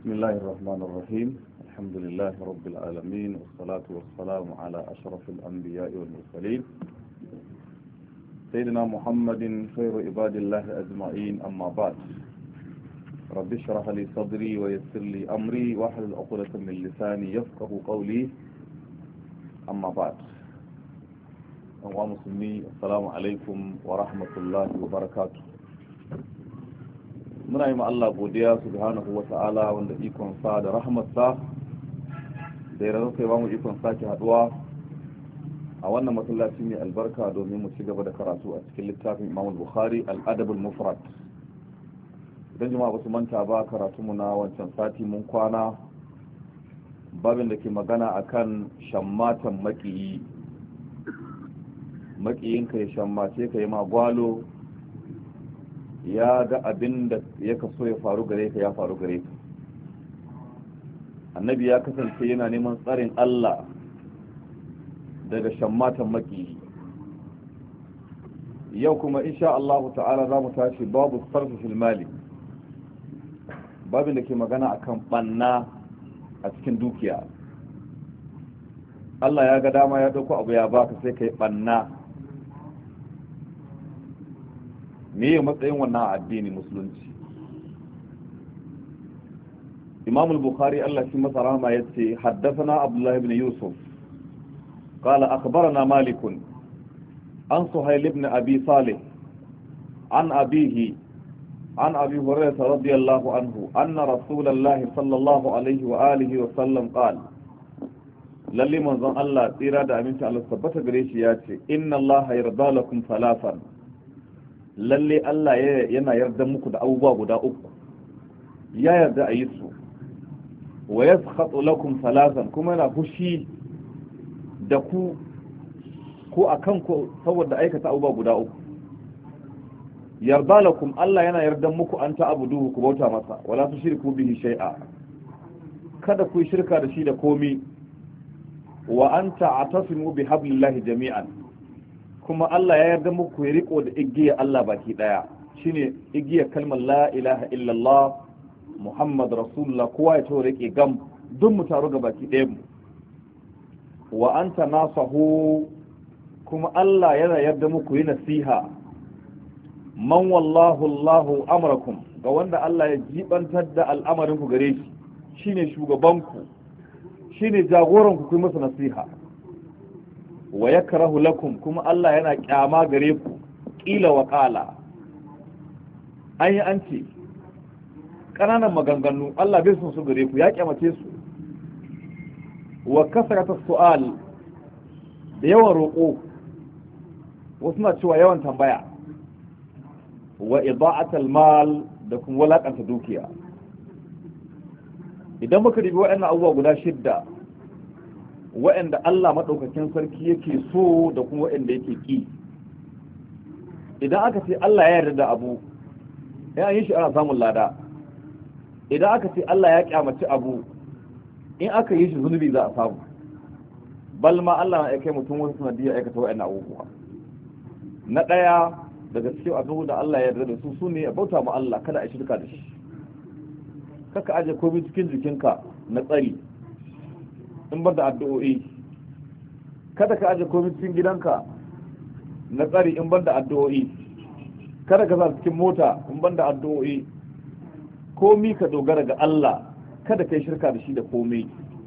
بسم الله الرحمن الرحيم الحمد لله رب العالمين والصلاة والسلام على أشرف الأنبياء والمرسلين سيدنا محمد خير عباد الله أجمعين أما بعد رب اشرح لي صدري ويسر لي أمري واحلل عقدة من لساني يفقه قولي أما بعد أيها المسلمين السلام عليكم ورحمة الله وبركاته. muna yi ma Allah godiya subhanahu wa ta'ala wanda ikon sa da rahmatsa da ya rarrafa ba mu ikon sake haduwa a wannan masallaci mai albarka domin mu ci gaba da karatu a cikin littafin Imam Bukhari al-Adab al-Mufrad. Idan jama'a ba su manta ba karatu mu na wancan sati mun kwana babin da ke magana akan shammatan makiyinka ya shammace ka yi ma gwalo ya ga abin da ya kaso ya faru gare ka ya faru gare ka. Annabi ya kasance yana neman tsarin Allah daga shammatan maki. Yau kuma insha Allah ta'ala za mu tashi babu sarfi fil mali, babin da ke magana akan banna a cikin dukiya. Allah ya ga dama ya dauko abu ya baka sai kai banna. me ya matsayin wannan addini musulunci? Imam al-Bukhari Allah shi masa rahama yace haddathana Abdullah ibn Yusuf qala akhbarana Malik an Suhayl ibn Abi Salih an abihi an Abi Hurairah radiyallahu anhu anna Rasulullah sallallahu alayhi wa alihi wa sallam qala lalli manzon Allah tsira da aminci Allah tabbata gare shi yace inna Allah yarda lakum thalathan lalle Allah yana yarda muku da abubuwa guda uku, ya yarda a yi su, wa ya lakum salasan kuma yana fushi da ku ko a kanku saboda aikata abubuwa guda uku. Yarda lakum Allah yana yarda muku an ta'buduhu ku bauta masa, wala tushriku bihi shay'a, kada ku shirka da shi da komi, wa anta atasimu bi hablillahi jami'an, kuma Allah ya yarda muku ya riko da igiyar Allah baki daya, shine igiyar kalmar la ilaha illallah Muhammad Rasulullah, kowa ya tawo rike gam duk mu taro ga baki daya mu. Wa anta nasahu, kuma Allah yana yarda muku yi nasiha man wallahu Allahu amrakum, ga wanda Allah ya jibantar da al'amarin ku gare shi, shine shugabanku, shine jagoranku, ku yi masa nasiha. Wa yakrahu lakum, kuma Allah yana kyama gare ku kila wa qala, an ce kananan maganganu Allah bai son su gare ku, ya kyamace su. Wa kasratu su'al, da yawan roƙo, wasu na cewa yawan tambaya. Wa ida'atul mal, da kuma walakanta dukiya. Idan muka dubi waɗannan abubuwa guda shidda waɗanda Allah maɗaukakin sarki yake so da kuma waɗanda yake ƙi, idan aka ce Allah ya yarda da abu ya yi shi ana samun lada, idan aka ce Allah ya kyamaci abu in aka yi shi zunubi za a samu, bal ma Allah na kai mutum wasu sanadiyar aikata waɗannan abubuwa. Na ɗaya daga cikin abubuwa da Allah ya yarda da su ne a bauta ma Allah, kada a shirka da shi, kaka aje komai cikin jikinka na tsari in bar da addu'o'i, kada ka aje komai cikin gidanka na tsari in bar da addu'o'i, kada ka sa cikin mota in bar da addu'o'i, komai ka dogara ga Allah, kada kai shirka da shi da komai.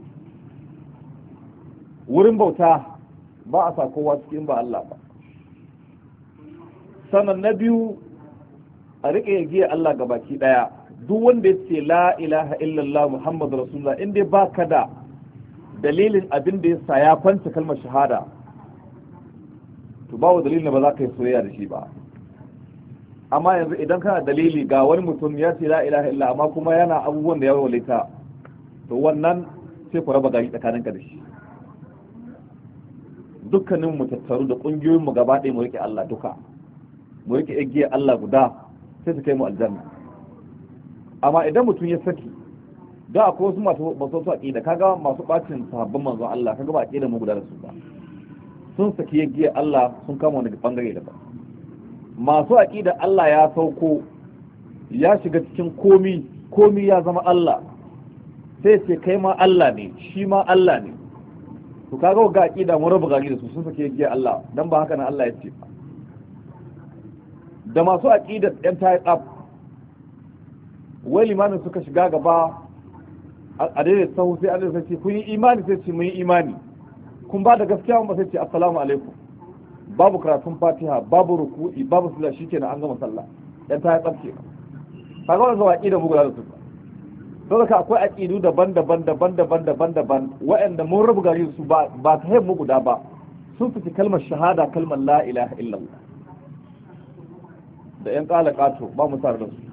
Wurin bauta ba a sa kowa cikin ba Allah ba. Sannan na biyu, a riƙe giya Allah ga baki ɗaya, duk wanda ya ce la ilaha illallah Muhammadu Rasulullah, in dai ba ka da dalilin abin da ya sa ya kwanta kalmar shahada, to babu dalilin da ba za ka yi soyayya da shi ba. Amma yanzu idan kana dalili ga wani mutum ya ce la ilaha illa amma kuma yana abubuwan da ya walita, to wannan sai ku raba gari tsakaninka da shi. Dukkanin mu tattaru da kungiyoyin mu gaba ɗaya mu rike Allah duka, mu rike igiyar Allah guda, sai su kai mu aljanna. Amma idan mutum ya saki, da akwai wasu masu aqida, kaga masu bacin sahabban manzon Allah, kaga ba aqida mu guda da su ba, sun saki yaggiya Allah sun kama wani bangare daban. Masu aqida Allah ya sauko ya shiga cikin komi ya zama Allah, sai ce kai ma Allah ne shi ma Allah ne to kaga ga aqida mun rabu gari da su sun sake giya Allah dan ba haka nan Allah ya ce da masu aqidar yan tayi tsaf wai limamin suka shiga gaba a daidai sahu sai Allah sai ce kun yi imani sai ce mun yi imani kun ba da gaskiya mun sai ce assalamu alaikum babu karatun Fatiha babu ruku'i babu sallah shikenan an gama sallah yan tayi tsaf ke kaga wannan ga aqida mu guda da su don haka akwai aqidu daban-daban waɗanda mun rabu gari su ba ta haifu guda ba sun fi kalmar shahada kalmar la ilaha illallah da yan kalakato ba mu tare da su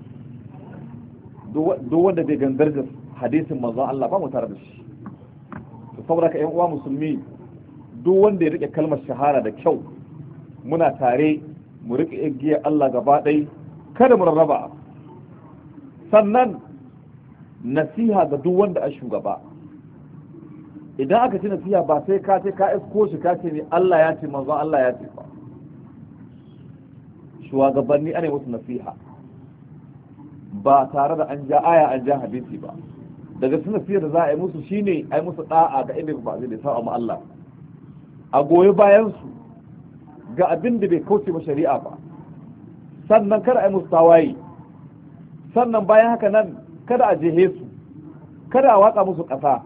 duk wanda bai gangar da hadisin manzon Allah ba mu tare da shi to saboda ka yan uwa musulmi duk wanda ya rike kalmar shahada da kyau muna tare mu rike igiyar Allah gaba ɗaya kada mu rarraba sannan nasiha ga duk wanda a shugaba idan aka ci nasiha ba sai ka ce ka isko shi ka ce ne Allah ya ce manzon Allah ya ce ba shugabanni ana musu nasiha ba tare da an ja aya an ja hadisi ba daga cikin nasiha da za a yi musu shine a yi musu da'a ga inda ba zai da sa'a ma Allah a goyi bayan su ga abin da bai kauce ma shari'a ba sannan kada a yi musu tawaye sannan bayan haka nan kada a jehe su kada a watsa musu ƙasa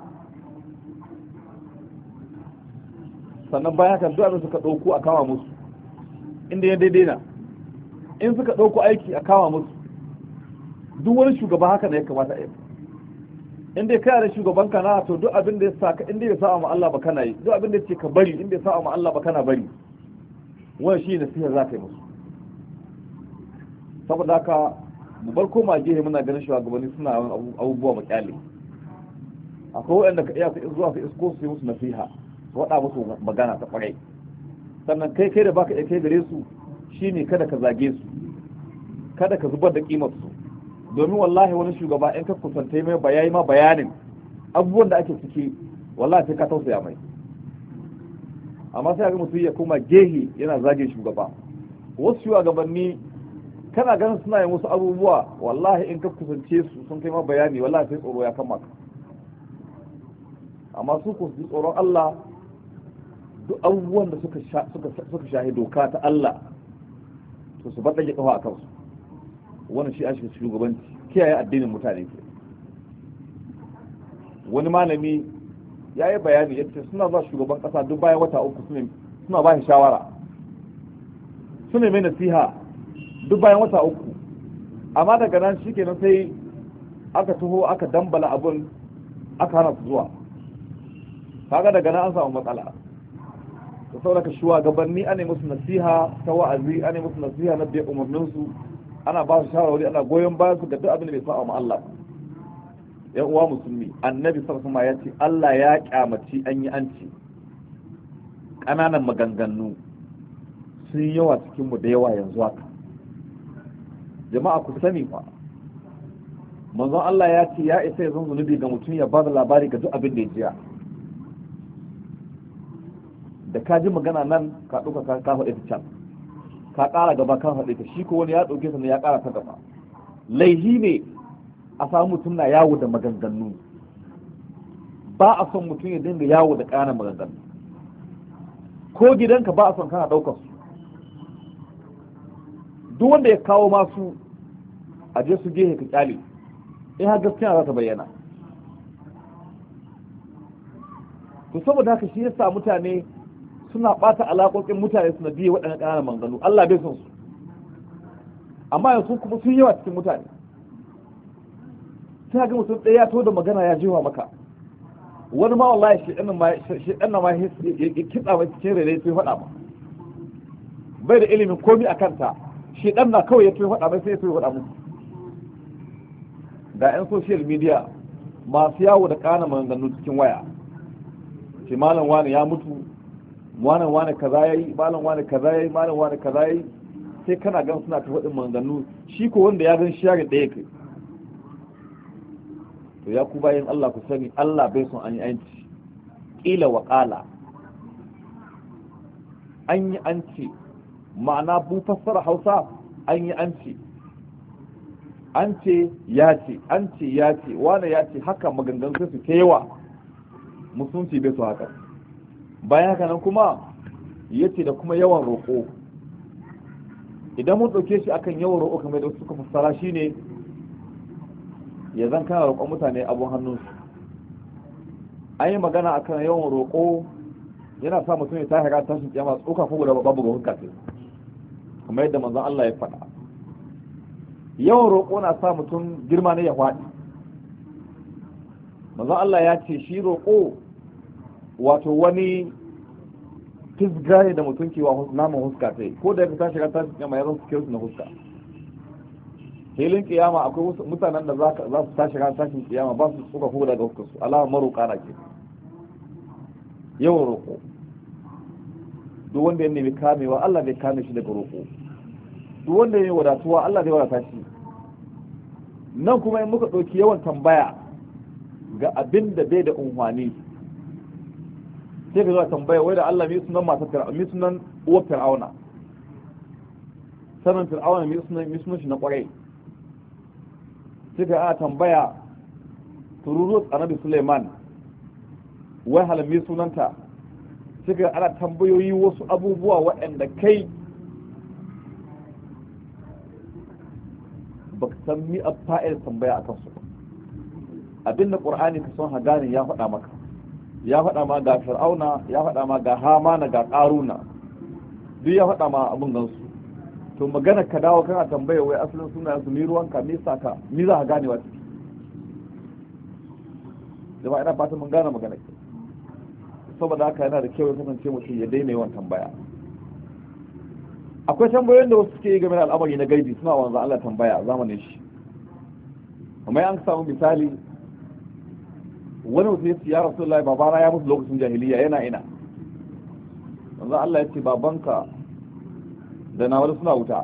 sannan bayan haka duk abin suka ɗauko a kama musu inda ya daidai na in suka ɗauko aiki a kama musu duk wani shugaba haka ne ya kamata a yi inda ya kai da shugaban ka na to duk abin da ya sa inda ya sa ma Allah ba kana yi duk abin da ya ce ka bari inda ya sa ma Allah ba kana bari wannan shi nasiha za ka yi musu saboda haka mu bar koma gehe muna ganin shugabanni suna yawan abubuwa makyale akwai waɗanda ka iya zuwa su isko su yi musu nasiha su waɗa musu magana ta ƙwarai sannan kai da baka iya kai gare su shine kada ka zage su kada ka zubar da kimar su domin wallahi wani shugaba in ka kusanta mai bayani ma bayanin abubuwan da ake ciki wallahi sai ka tausaya mai amma sai ga mutum ya koma gehe yana zage shugaba wasu shugabanni kana ganin suna yin wasu abubuwa wallahi in ka kusance su sun kai ma bayani wallahi sai tsoro ya kama ka amma su ku tsoron Allah duk abubuwan da suka shahi doka ta Allah to su baɗa kafa a kansu wannan shi an shiga shugabanci kiyaye addinin mutane ke wani malami ya yi bayani ya ce suna zuwa shugaban ƙasa duk bayan wata uku suna ba shi shawara suna mai nasiha duk bayan wata uku amma daga nan shi kenan sai aka taho aka dambala abun aka hana su zuwa kaga daga nan an samu matsala da sauraka shugabanni ana musu nasiha ta wa'azi ana musu nasiha na biya umarninsu ana ba su shawarwari ana goyon bayan su ga duk abin da bai sa ma Allah yan uwa musulmi annabi sallallahu alaihi wasallam ya ce Allah ya kyamaci an yi anci kananan maganganu sun yawa cikin mu da yawa yanzu haka jama'a ku sani fa manzon Allah ya ce ya isa ya zan zunubi ga mutum ya ba da labari ga duk abin da ya jiya da ka ji magana nan ka ɗauka ka faɗi ta can ka ƙara gaba ka faɗi ta shi ko wani ya ɗauke ta ne ya ƙara ta gaba laihi ne a samu mutum na yawo da maganganu ba a son mutum ya dinga yawo da ƙananan maganganu ko gidanka ba a son kana ɗaukar su duk wanda ya kawo masu a je su gehe ka kyale in har gaskiya za ta bayyana to saboda haka shi yasa mutane suna bata alaƙoƙin mutane suna biye waɗannan ƙananan maganganu Allah bai son su amma yanzu kuma sun yawa cikin mutane sai ga mutum ɗaya ya to da magana ya jiwa maka wani ma wallahi shi ɗan ma ya kitsa mai cikin rere sai faɗa ma bai da ilimin komi a kanta shi ɗan na kawai ya to faɗa mai sai ya to faɗa musu ga 'yan social media masu yawo da ƙananan maganganu cikin waya shi malam wani ya mutu malam wani kaza yayi malam wani kaza yayi malam wani kaza yayi sai kana gan suna ta faɗin maganganu shi ko wanda ya gan share ɗaya kai to ya ku bayan Allah ku sani Allah bai son an yi anci ƙila wa ƙala an yi anci ma'ana bu fassara Hausa an yi anci an ce ya ce an ce ya ce wani ya ce haka maganganun sai su yawa musulunci bai su haka. Bayan haka nan kuma yace da kuma yawan roƙo, idan mun ɗauke shi akan yawan roƙo kamar da suka fassara shine ya zan kana roƙon mutane abun hannunsu. An yi magana akan yawan roƙo yana sa mutum ya tashi ran tashin kiyama tsoka ko guda babu ga hukka ce, kamar yadda manzon Allah ya faɗa. Yawan roƙo na sa mutum girma ne ya faɗi. Manzon Allah ya ce shi roƙo wato wani fisga ne da mutum ke wa naman huska ta ko da ya tashi ran tashin kiyama ya zan suke na huska. Hilin kiyama akwai mutanen da za su tashi ran tashin kiyama ba su tsoka ko guda ga huskar su, alama maroƙa na ke. Yawan roƙo, duk wanda ya nemi kamewa Allah bai kame shi daga roƙo, duk wanda ya yi wadatuwa Allah zai wadata shi. Nan kuma in muka ɗauki yawan tambaya ga abin da bai da unhwani, sai ka zuwa tambaya wai da Allah mai sunan masu fir'auna, mai sunan uwar fir'auna, sanin fir'auna mai sunan shi na ƙwarai, sai ka ana tambaya tururu annabi Suleiman wai halami sunanta, suka ana tambayoyi wasu abubuwa waɗanda kai ba ka san mi a fa'ir tambaya a kansu ba. Abinda ƙur'ani ka son hagani ya faɗa maka, ya faɗa ma ga fir'auna, ya faɗa ma ga hamana ga ƙaruna, duk ya faɗa ma abin gansu. To magana ka dawo kana tambaya wai asalin sunayen su, mi ruwanka, mi saka, mi za ka gane wa ciki. Jama'a ina fatan mun gane magana ke. Saboda haka yana da kyau ya kasance mutum ya daina yawan tambaya. Akwai tambayoyin da wasu suke yi game da al'amari na gaibi, suna wanzan Allah tambaya a zamanin shi. Amma an samu misali wani mutum ya ce ya Rasulullahi babana ya mutu lokacin jahiliya yana ina. Wanzan Allah ya ce babanka da na wani suna wuta.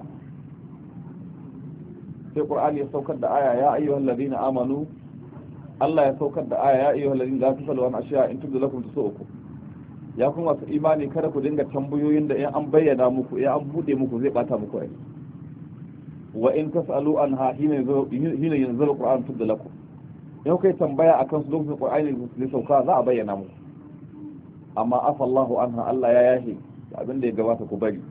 Sai Qur'ani ya saukar da aya ya ayyuhal ladina amanu, Allah ya saukar da aya ya ayyuhal ladina la tusallu an ashiya in tubdu lakum tusukum. Ya kuma su imani kada ku dinga tambayoyin da in an bayyana muku, in an bude muku zai bata muku rai. Wa in tasalu anha hina yanzuru Qur'an tubdu lakum. Yau kai tambaya akan su lokacin Qur'ani ne sauka za a bayyana muku. Amma afallahu anha, Allah ya yahi abin da ya gabata ku bari.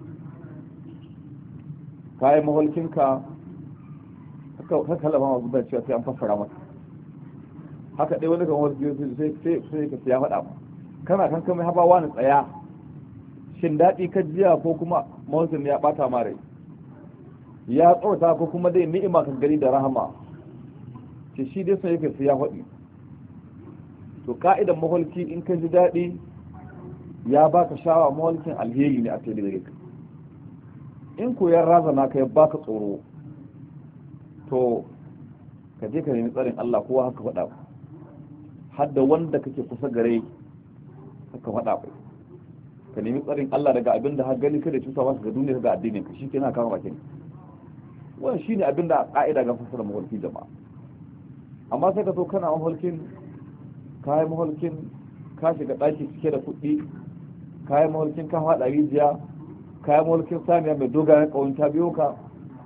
Kai mahulkinka haka lama masu bai cewa sai an fassara maka. Haka dai wani kan wasu sai ka ya faɗa ma. Kana kan kamar haba wani tsaya, shin daɗi ka jiya ko kuma mawusin ya ɓata ma rai, ya tsorta ko kuma dai ni'ima kan gari da rahama, ce shi dai sun yake su ya faɗi. To ka'idan maholki in ka ji daɗi ya baka shawa, maholkin alheri ne a kai daga ka. In ko ya razana ka ya baka tsoro, to ka je ka nemi tsarin Allah kowa haka faɗa, hadda wanda kake kusa gare ka faɗa bai, ka nemi tsarin Allah daga abin da har gani kada cuta masa ga duniya ga addinin ka, shi ke na kama bakin. Wannan shine abin da ka'ida ga fasara maholki jama'a. Amma sai ka so kana maholkin, kayan maholkin ka shiga ɗaki cike da kuɗi, kayan maholkin ka faɗa rijiya, kayan maholkin saniya mai dogayen ƙawon ta biyo ka.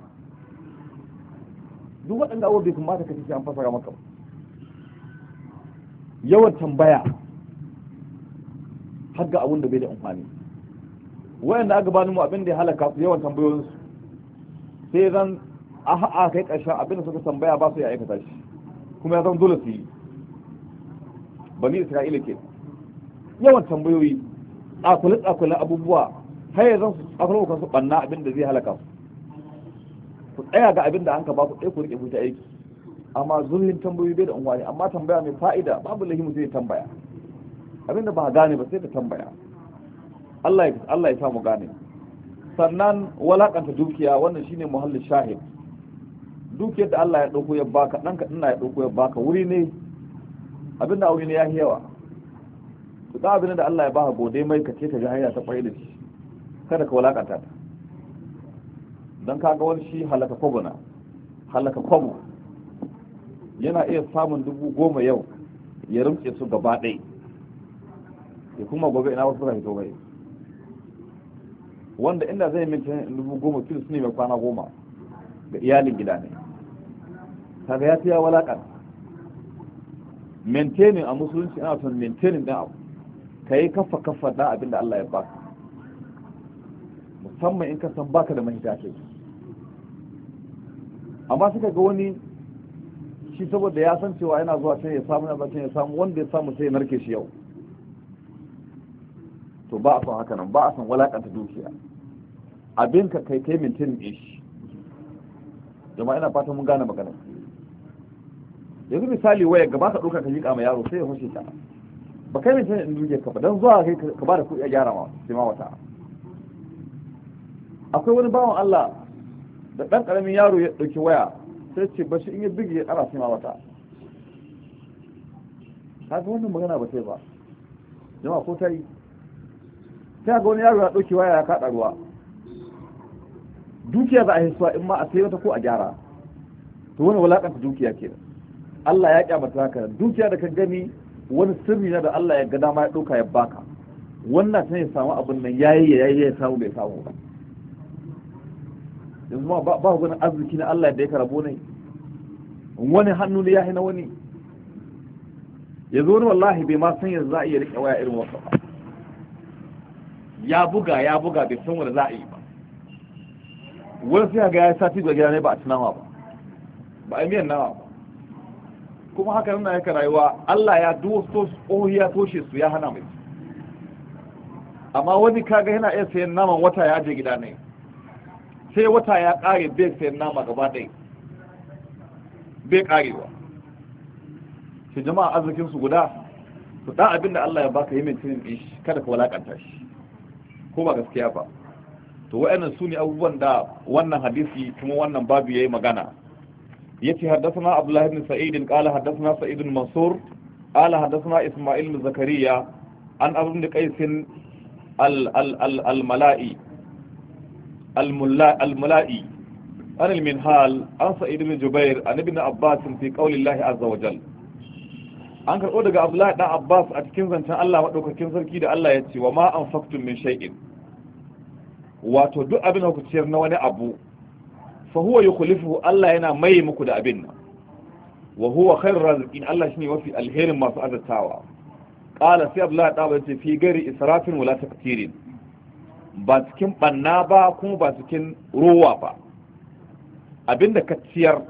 Duk waɗanda abubuwa bai kamata ka ce an fasara maka. Yawan tambaya har ga abin da bai da amfani. Wayanda aka bani mu abin da ya halaka su yawan tambayoyinsu, sai zan a kai ƙarshen abin da suka tambaya ba su ya aikata shi, kuma ya zan dole su yi. Bani Isra'ila ke yawan tambayoyi, tsakule abubuwa, har ya zan su tsakule kansu ɓanna abin da zai halaka su. Ku tsaya ga abin da an ka ba ku ɗaya ku riƙe ku ta aiki. Amma zulhin tambayoyi bai da amfani, amma tambaya mai fa'ida babu lahimu zai tambaya. Abinda ba gane ba sai ka tambaya. Allah ya samu gane. Sannan walakanta dukiya, wannan shine muhallin shahid. Dukiyar da Allah ya dauko ya baka, dan ka dinna ya dauko ya baka, wuri ne abinda aure ne ya yawa. To da abinda da Allah ya baka gode mai ka ce ka ga hanya ta kwaye da shi. Kada ka walakanta ta. Dan kaga wani shi halaka kwabuna, halaka kwabu yana iya samun 10,000 yau ya rumce su gaba ɗaya. Ya kuma gobe ina wasu rahito bai, wanda inda zai minta 10,000 kilo su ne mai kwana 10 ga iyalin gida ne. kaga ya tiya walakan maintaining a musulunci ana son maintaining din abu kai kafa da abinda Allah ya baka musamman in ka san baka da mahita kai amma suka ga wani shi saboda ya san cewa yana zuwa can ya samu na can ya samu wanda ya samu sai ya narke shi yau to ba a son haka nan ba a son walakanta dukiya abin ka kai mintin din shi jama'a ina fatan mun gane magana yanzu misali waya gaba ka ɗauka ka jiƙa ma yaro sai ya hushe ta ba kai mintin din dukiya ka ba don zuwa kai ka ba da kuɗi a gyara ma sai ma wata akwai wani bawan Allah da ɗan ƙaramin yaro ya ɗauki waya sai ce ba shi in ya bige ya ƙara sai ma wata haka wannan magana ba sai ba jama'a ko ta yi sai ga wani yaro ya ɗauki waya ya kaɗa ruwa dukiya za a hisuwa in ma a sai wata ko a gyara to wani wulaƙanta dukiya ke Allah ya kyamata haka dukiya da ka gani wani sirri na da Allah ya ga dama ya ɗauka ya baka wannan sai ya samu abin nan yayi ya samu bai samu ba yanzu ma ba wani arziki na Allah da ya karabo ne wani hannu ne ya hina wani yanzu wani wallahi bai ma san yanzu za a iya riƙe waya irin wasa ba ya buga bai san wanda za a yi ba wani sai ga ya sati ga gida ne ba a tunawa ba a yi miyan nawa ba kuma haka nuna yaka rayuwa Allah ya dosto ya toshe su ya hana mai amma wani kaga yana iya sayan naman wata ya je gida ne sai wata ya kare bai sayan nama gaba ɗaya bai karewa shi jama'a arzikin su guda to dan abin da Allah ya baka yi mintin din shi kada ka walakanta shi ko ba gaskiya ba to wa'annan sune abubuwan da wannan hadisi kuma wannan babu yayi magana yace haddathana Abdullah ibn Sa'id qala haddathana Sa'id ibn Mansur qala haddathana Isma'il ibn Zakariya an Abu ibn Qais al-Mala'i al-Mula'i an al-Minhal an Sa'id ibn Jubair an ibn Abbas fi qawli Allah azza wa jalla an karɓo daga Abdullahi dan Abbas a cikin zancen Allah madaukakin sarki da Allah ya ce wa ma anfaqtum min shay'in wato duk abin da ku ciyar na wani abu fa huwa yukhlifuhu Allah yana mai muku da abin nan wa huwa khairur raziqin Allah shine mafi alherin masu azatawa qala sai Abdullahi dan Abbas ce fi gari israfin wala taktirin ba cikin banna ba kuma ba cikin ruwa ba abinda ka ciyar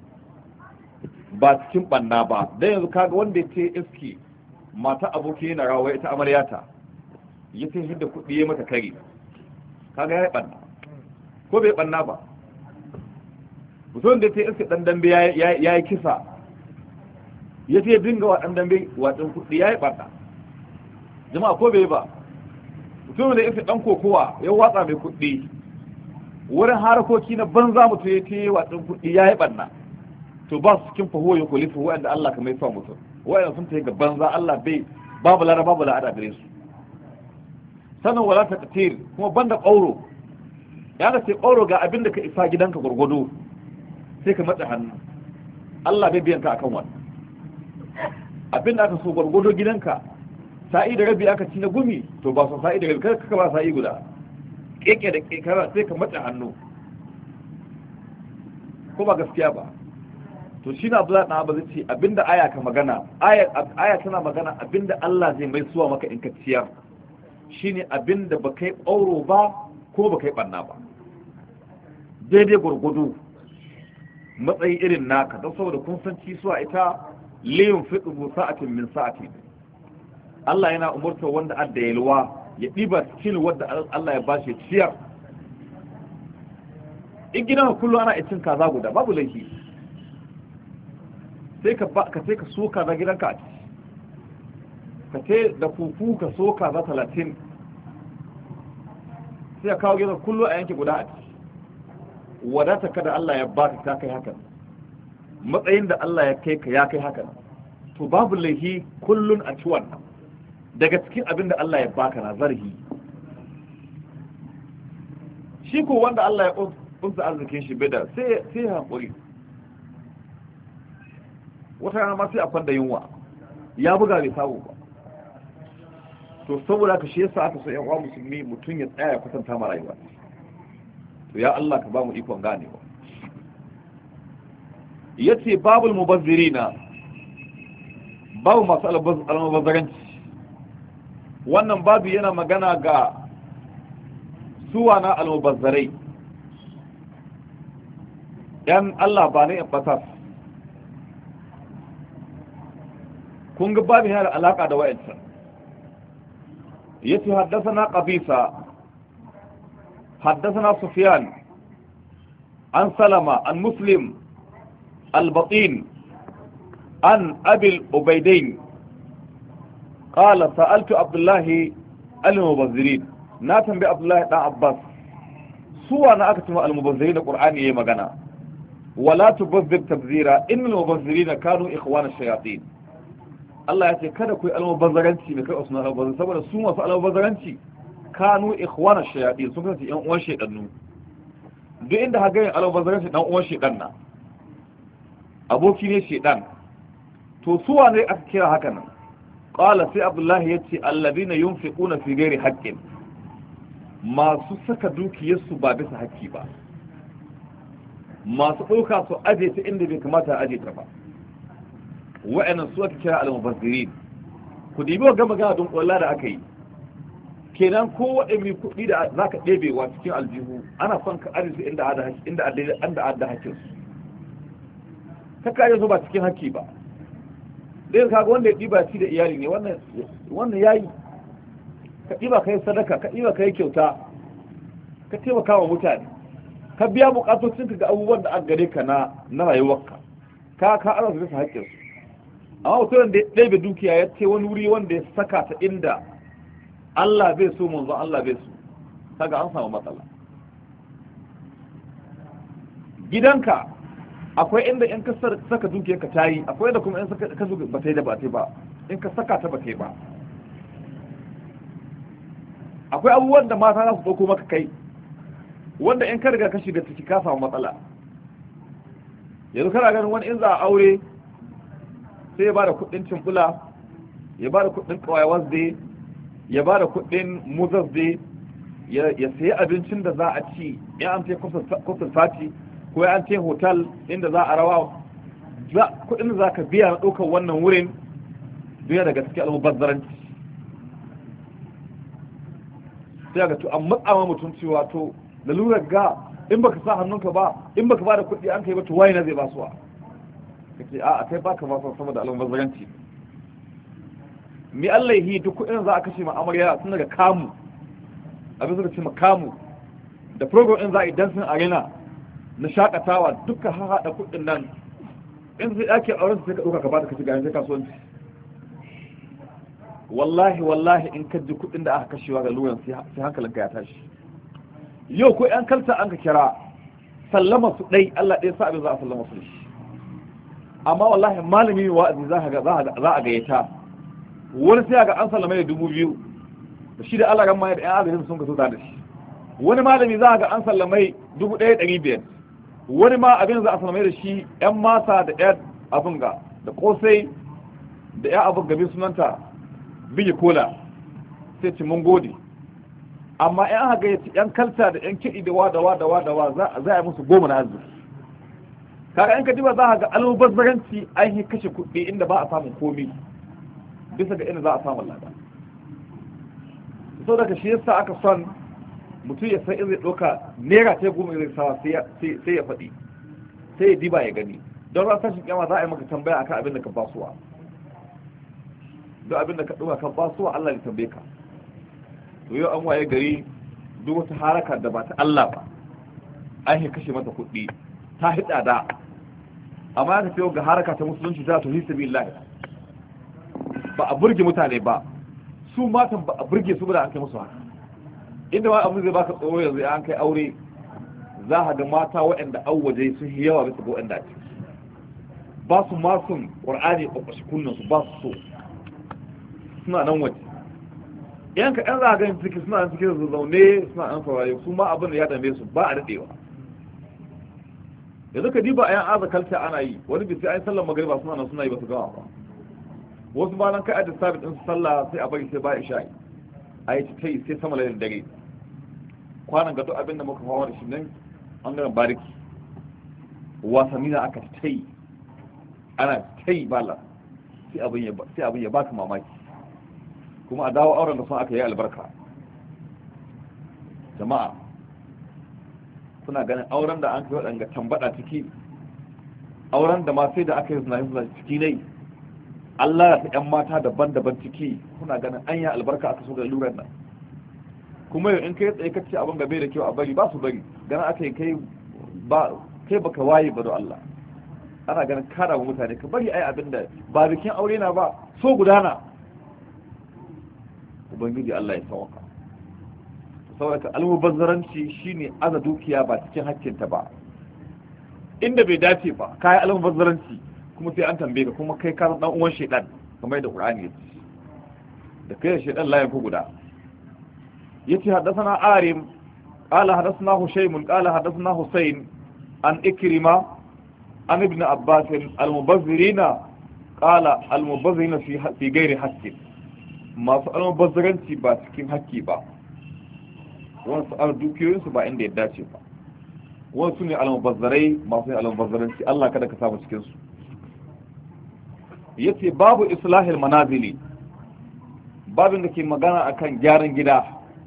ba cikin banna ba dan yanzu kaga wanda ya ce iski mata aboki yana rawa ita amaryata ya ce hidda kuɗi ya mata kari kaga ya yi banna ko bai banna ba mutum da ya ce iski ɗan dambe ya yi kisa ya ce dinga wa ɗan dambe watsin kuɗi ya yi banna jama'a ko bai ba mutum da ya ce ɗan kokowa ya watsa mai kuɗi wurin harakoki na banza mutum ya ce watsin kuɗi ya yi banna to ba su cikin fahuwa ya kulifu wa'anda Allah kamar ya sa mutum wa'anda sun ta yi ga banza Allah bai babu lara babu la'ada gare su sannan wala ta katir kuma banda ƙauro ya ga sai ƙauro ga abin da ka isa gidanka gwargwado sai ka matsa hannu Allah bai biyan ka akan wannan abin da aka so gwargwado gidanka sa'i da rabi aka ci na gumi to ba su sa'i da rabi kada ka ba sa'i guda keke da kekara sai ka matsa hannu ko ba gaskiya ba to shi na Abdullahi na Abbas ce abinda aya ka magana aya tana magana abinda Allah zai mai suwa maka in ka ciyar shine abinda ba kai ƙauro ba ko ba kai ɓanna ba daidai gurgudu matsayi irin naka don saboda kun san ci suwa ita liyun fiɗu sa'atin min sa'ati Allah yana umurta wanda adda yalwa ya ɗiba cikin wanda Allah ya bashi ciyar in gidan kullu ana cin kaza guda babu laifi sai ka so kaza gidanka a ci ka ce da fufu ka so kaza 30 sai ka kawo gidan kullu a yanke guda a ci wadata ka da Allah ya baka ta kai hakan matsayin da Allah ya kai ka ya kai hakan to babu laifi kullun a ci wannan daga cikin abin da Allah ya baka na zarhi shi ko wanda Allah ya kunsa arzikin shi bida sai ya haƙuri wata rana ma sai a kwanda yunwa ya buga bai samu ba to saboda ka shi yasa aka so yan uwa musulmi mutum ya tsaya ya kwatanta ma rayuwa to ya Allah ka ba mu ikon ganewa yace babul mubazzirina, babu masu almubazzaranci. Wannan babu yana magana ga suwana almubazzarai, yan Allah ba ne in batar. kun ga babu yana da alaka da wa'ancan. yace haddathana qabisa haddathana sufyan an salama an muslim al-batin an abi al-ubaydain qala sa'altu abdullah al-mubazzirin, na tambayi abdullah dan abbas suwa na aka tuma al-mubazzirin da qur'ani yayi magana. wala tubazzir tabzira innal mubazzirina kanu ikhwana ash-shayatin. Allah ya ce kada ku yi almubazzaranci mai kai usman almubazzaranci, saboda su masu almubazzaranci kanu ikhwana shayatin, sun kasance yan uwan shaytanu. duk inda ha gayin almubazzaranci dan uwan shaytan na, aboki ne shaytan. to su wane aka kira haka nan? qala sai abdullahi yace alladhina yunfiquna fi ghairi haqqin, masu saka dukiyarsu ba bisa haƙƙi ba, masu ɗauka su aje ta inda bai kamata a aje ta ba. wa'annan su aka kira al-mubazzirin. ku dibi wa gama gana don ƙwalla da aka yi, kenan ko waɗanne kuɗi da za ka ɗebewa cikin aljihu ana son ka aje su inda adda hakkin su, ka kaje su ba cikin hakki ba. dai kaga wanda ya ɗiba shi da iyali ne, wannan yayi. ka ɗiba kai sadaka, ka ɗiba kai kyauta, ka taimaka wa mutane, ka biya buƙatocinka ga abubuwan da aka gare ka na rayuwarka, ka ana su bisa hakkin su. amma mutum da ya ɗebe dukiya ya ce wani wuri wanda ya saka ta inda Allah bai so, manzo Allah bai so, kaga an samu matsala. gidanka akwai inda in ka saka dukiyar ka tayi, akwai inda kuma in ka zo ba ta yi da ba ta ba, in ka saka ta ba ta yi ba. akwai abubuwan da mata za su ɗauko maka kai, wanda in ka riga ka shiga ciki ka samu matsala. yanzu kana ganin wani in za a aure sai ya ba da kudin cimbula, ya ba da kudin kawaiwas dai, ya ba da kudin muzas dai, ya sayi abincin da za a ci ya an tai kusur sati, ko ya an tai hotel inda za a rawa, kudin da za ka biya na ɗaukar wannan wurin duniya daga cikin almubazzaranci. sai ga to an matsawa mutum cewa to lalurar ga in baka sa hannunka ba, in baka ba da kuɗi an kai ba to waye na zai ba suwa. kace a kai baka ba saboda almubazzaranci. mi Allah yi duk kuɗin za a kashe ma amarya tun daga kamu, abin suka ce ma kamu da program in za a yi dancing arena na shakatawa, duka haɗa kuɗin nan in sai ake auren sai ka ɗauka ka bata kace ga yanzu kasuwanci. wallahi in ka ji kuɗin da aka kashewa ga luwan sai hankalinka ya tashi. yau ko yan kalta an ka kira sallama su ɗai, Allah ɗaya sa abin za a sallama su shi. amma wallahi malami ne wa'azi za a gayyata wani sai ga an sallama da 2000 da shi da Allah ran mai da ƴan azumi sun ka so da shi. wani malami za ga an sallamai 1500, wani ma abin za a sallamai da shi ƴan masa da ƴan abin ga da kosai da ƴan abin gabe sunanta bigi kola, sai ci mun gode. amma ƴan haka yace ƴan kalta da ƴan kiɗi da wa za a yi musu 10 na arziki. kaga in ka diba za ga almubazzaranci an yi kashe kuɗi inda ba a samun komi bisa ga inda za a samu lada. so daga shi yasa aka son mutum ya san in zai ɗauka naira ta 10 zai sawa sai ya faɗi, sai ya diba ya gani, don ran tashin kyama za a yi maka tambaya akan abin da ka basuwa. don abin da ka ɗauka kan basuwa Allah ya tambaye ka. to yau an waye gari duk wata haraka da ba ta Allah ba an yi kashe mata kuɗi, ta hida da. amma ya tafi ga haraka ta musulunci za ta hisa billahi, ba a burge mutane ba, su matan ba a burge su ba da an kai musu haka. inda ma abin zai baka tsoro yanzu an kai aure za a ga mata waɗanda an waje sun yi yawa bisa ga waɗanda ake, ba su masun ƙur'ani a ƙwashi kunnansu, ba su so, suna nan waje. yan ka yan za a gani ciki suna nan cikin zaune suna nan saurare, su ma abin da ya dame su ba a daɗewa. yanzu ka diba a yan azakalta ana yi, wani bisi an sallar magariba suna nan suna yi ba su gama ba. wasu ba nan kai ajin sabit ɗin su sallah sai a bari sai ba isha'i a yi ta yi sai sama lalin dare. kwanan ga duk abin da muka fawar da shi nan an garan bariki wasanni na aka ta yi ana kai bala sai abin ya baka mamaki kuma a dawo auren da sun aka yi albarka. Jama'a kuna ganin auren da an kai waɗanda tambada ciki, auren da ma sai da aka yi suna ciki ne, Allah ta ƴan mata daban-daban ciki, kuna ganin an yi albarka aka so da lurar nan. Kuma yau in kai tsaye kace abin gabe da kyau a bari ba su bari, ganin aka yi kai baka waye ba da Allah. Ana ganin kada wa mutane ka bari ai abin da ba bikin aure na ba, so gudana. Ubangiji Allah ya sauka. Saboda almubazzaranci shine aza dukiya ba cikin hakkinta ba, inda bai dace ba kai almubazzaranci kuma sai an tambaye ka, kuma kai ka dan uwan shedan kamar da Qur'ani yace, da kai shedan layin ku guda. yace hadathana Arim qala hadathana Hushaym qala hadathana Husayn an Ikrima an Ibn Abbas al-mubazzirina qala al-mubazzirina fi ghairi haqqin, masu almubazzaranci ba cikin hakki ba, wasu dukiyoyinsu ba inda ya dace ba, wasu ne almubazzarai masu yin almubazzaranci. Allah kada ka samu cikinsu. Yace babu islahil manazili, babin da ke magana akan gyaran gida.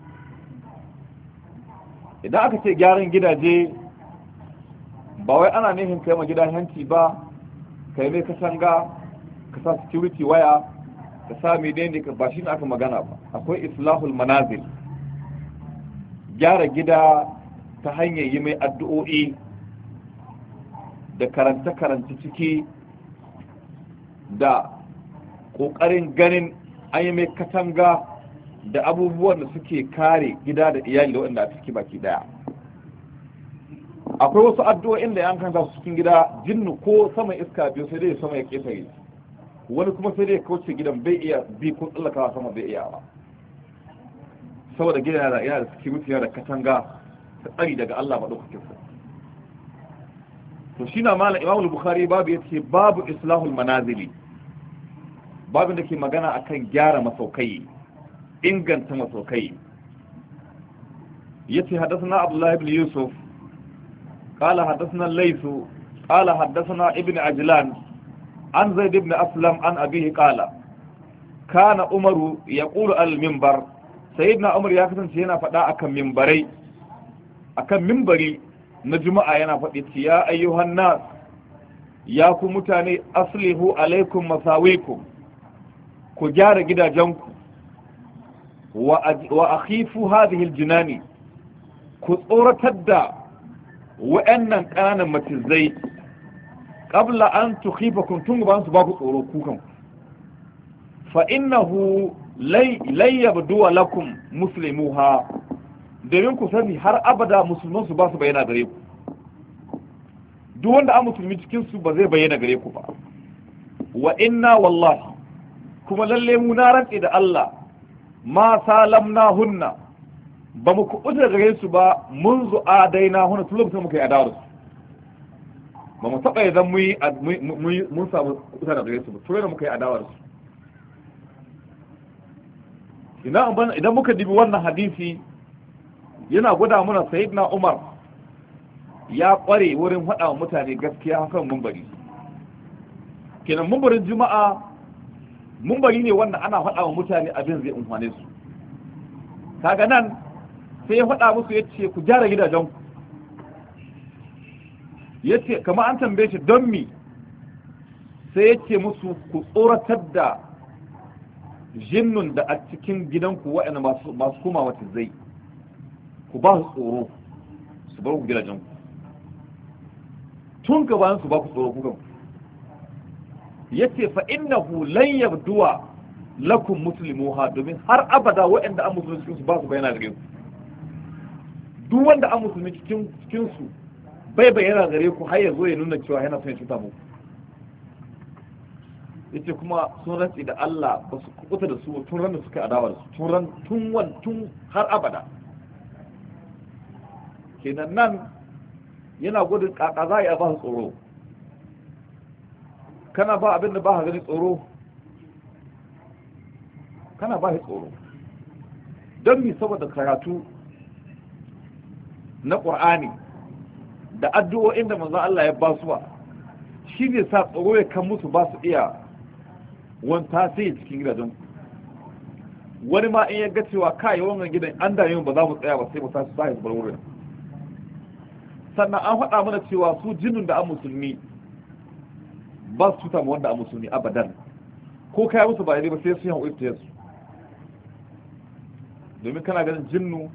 Idan aka ce gyaran gidaje ba wai ana nufin kai ma gida hanci ba, kai mai katanga ka sa security waya ka sa menene ka, ba shi ne aka magana ba. Akwai islahul manazil, gyara gida ta hanyar yi mai addu'o'i da karanta-karanta ciki da ƙoƙarin ganin an yi mai katanga da abubuwan da suke kare gida da iyali da waɗanda a ciki baki ɗaya. Akwai wasu addu'o'in da yan kanta su cikin gida jinnu ko sama iska biyu sai dai sama ya ƙetare, wani kuma sai dai kauce gidan bai iya bi ko tsallakawa sama bai iya ba, saboda gida yana da security da katanga ta tsari daga Allah madaukakin sa. To shi na malam Imam Bukhari babu yace babu islahul manazili, babin da ke magana akan gyara masaukai, inganta masaukai. yace hadathana Abdullah ibn Yusuf qala hadathana Layth qala hadathana Ibn Ajlan an Zaid ibn Aslam an abihi qala kana Umaru yaqulu al-minbar, sayyidina Umar ya kasance yana faɗa akan minbarai, akan minbari na juma'a yana faɗi ya ayyuhan nas, ya ku mutane, aslihu alaikum masawikum, ku gyara gidajenku, wa akhifu hadhihi aljinani, ku tsoratar da wa'annan ƙananan matizai qabla an tukhifakum, tun ba su ba ku tsoro kukan, fa innahu lai yabdu lakum muslimuha, domin ku sani har abada musulman su ba su bayyana gare ku, duk wanda an musulmi cikin su ba zai bayyana gare ku ba. Wa inna wallahi, kuma lalle mu na rantsi da Allah, ma salamna hunna, ba mu kuɓuta gare su ba, mun zu adaina hunna, tun lokacin muka yi adawa da su, ba mu taɓa yi zan mun samu kuɓuta da gare su ba, tun da muka yi adawa da su. Idan muka dibi wannan hadisi yana gwada mana sayyidina Umar ya kware wurin faɗa wa mutane gaskiya kan mumbari. Kenan mumbarin juma'a mumbari ne wanda ana faɗa wa mutane abin zai umfane su. Kaga nan sai ya faɗa musu yace ku gyara gidajenku, yace kamar an tambaye shi don mi, sai yace musu ku tsoratar da jinnun da a cikin gidanku waɗanda masu koma wata zai, ku ba su tsoro su bar ku gidajenku, tun gabanin su ba ku tsoro kukan. yace fa innahu lan yabduwa lakum muslimuha, domin har abada waɗanda an musulmi cikin su ba su bayyana gare ku, duk wanda an musulmi cikin su bai bayyana gare ku har ya zo ya nuna cewa yana son ya cuta muku. yace kuma sun rantsi da Allah ba su kubuta da su tun ran da suka adawa da su tun har abada. Kenan nan yana gudun kaka za a yi ba su tsoro, kana ba abin da ba ka gani tsoro, kana ba shi tsoro don mi, saboda karatu na ƙur'ani da addu'o'in da manzon Allah ya ba su ba, shi ne sa tsoro ya kan musu ba su iya wani tasiri cikin gidajen wani ma in ya ga cewa kai wannan gidan an dame ba za mu tsaya ba sai mu tashi sai su bar wurin sannan an faɗa mana cewa su jinnun da an musulmi ba su cuta ma wanda an musulmi abadan ko kai musu ba ba sai su yi haƙuri ta yasu domin kana ganin jinnu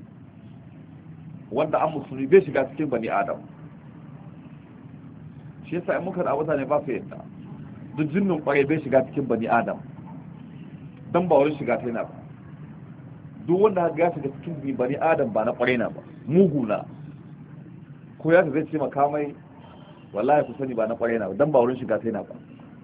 wanda an musulmi bai shiga cikin bani adam shi yasa in muka da mutane ba su yadda duk jinnun kwarai bai shiga cikin bani adam dan ba wurin shiga ta yana ba duk wanda ya shiga cikin bani adam ba na kwarai na ba mugu na ko ya zai ce makamai wallahi ku sani ba na kwarai na ba dan ba wurin shiga ta yana ba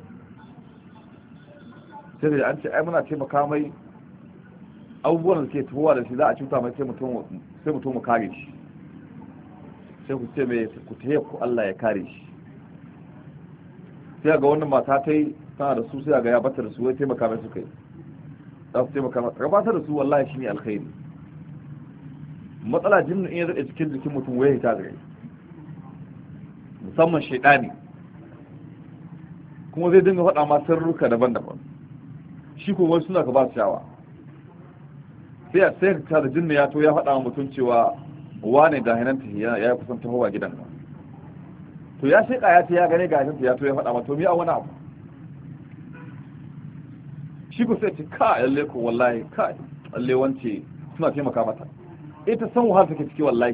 sai da an ce ai muna ce makamai abubuwan da ke tuhuwa da shi za a cuta mai sai mutum mu kare shi sai ku ce mai ku taya ku Allah ya kare shi sai ga wannan mata ta yi tana da su sai ga ya bata da su wai taimaka mai suka yi za su taimaka mai gabatar da su wallahi shi ne alkhairi matsala jinnu in ya zaɗe cikin jikin mutum wai ya ta gare musamman shaidani kuma zai dinga faɗa ma sirruka daban-daban shi kuma wani suna ka ba su shawa sai a sayar ta da jinnu ya to ya faɗa wa mutum cewa wane ga hinanta ya kusan tahowa gidan ba to ya sheka ya ce ya gane ga hinanta ya to ya faɗa ma to mi a wani abu shi ko sai ce ka lalle ko wallahi ka lalle wance suna taimaka mata ita san wahal take ciki wallahi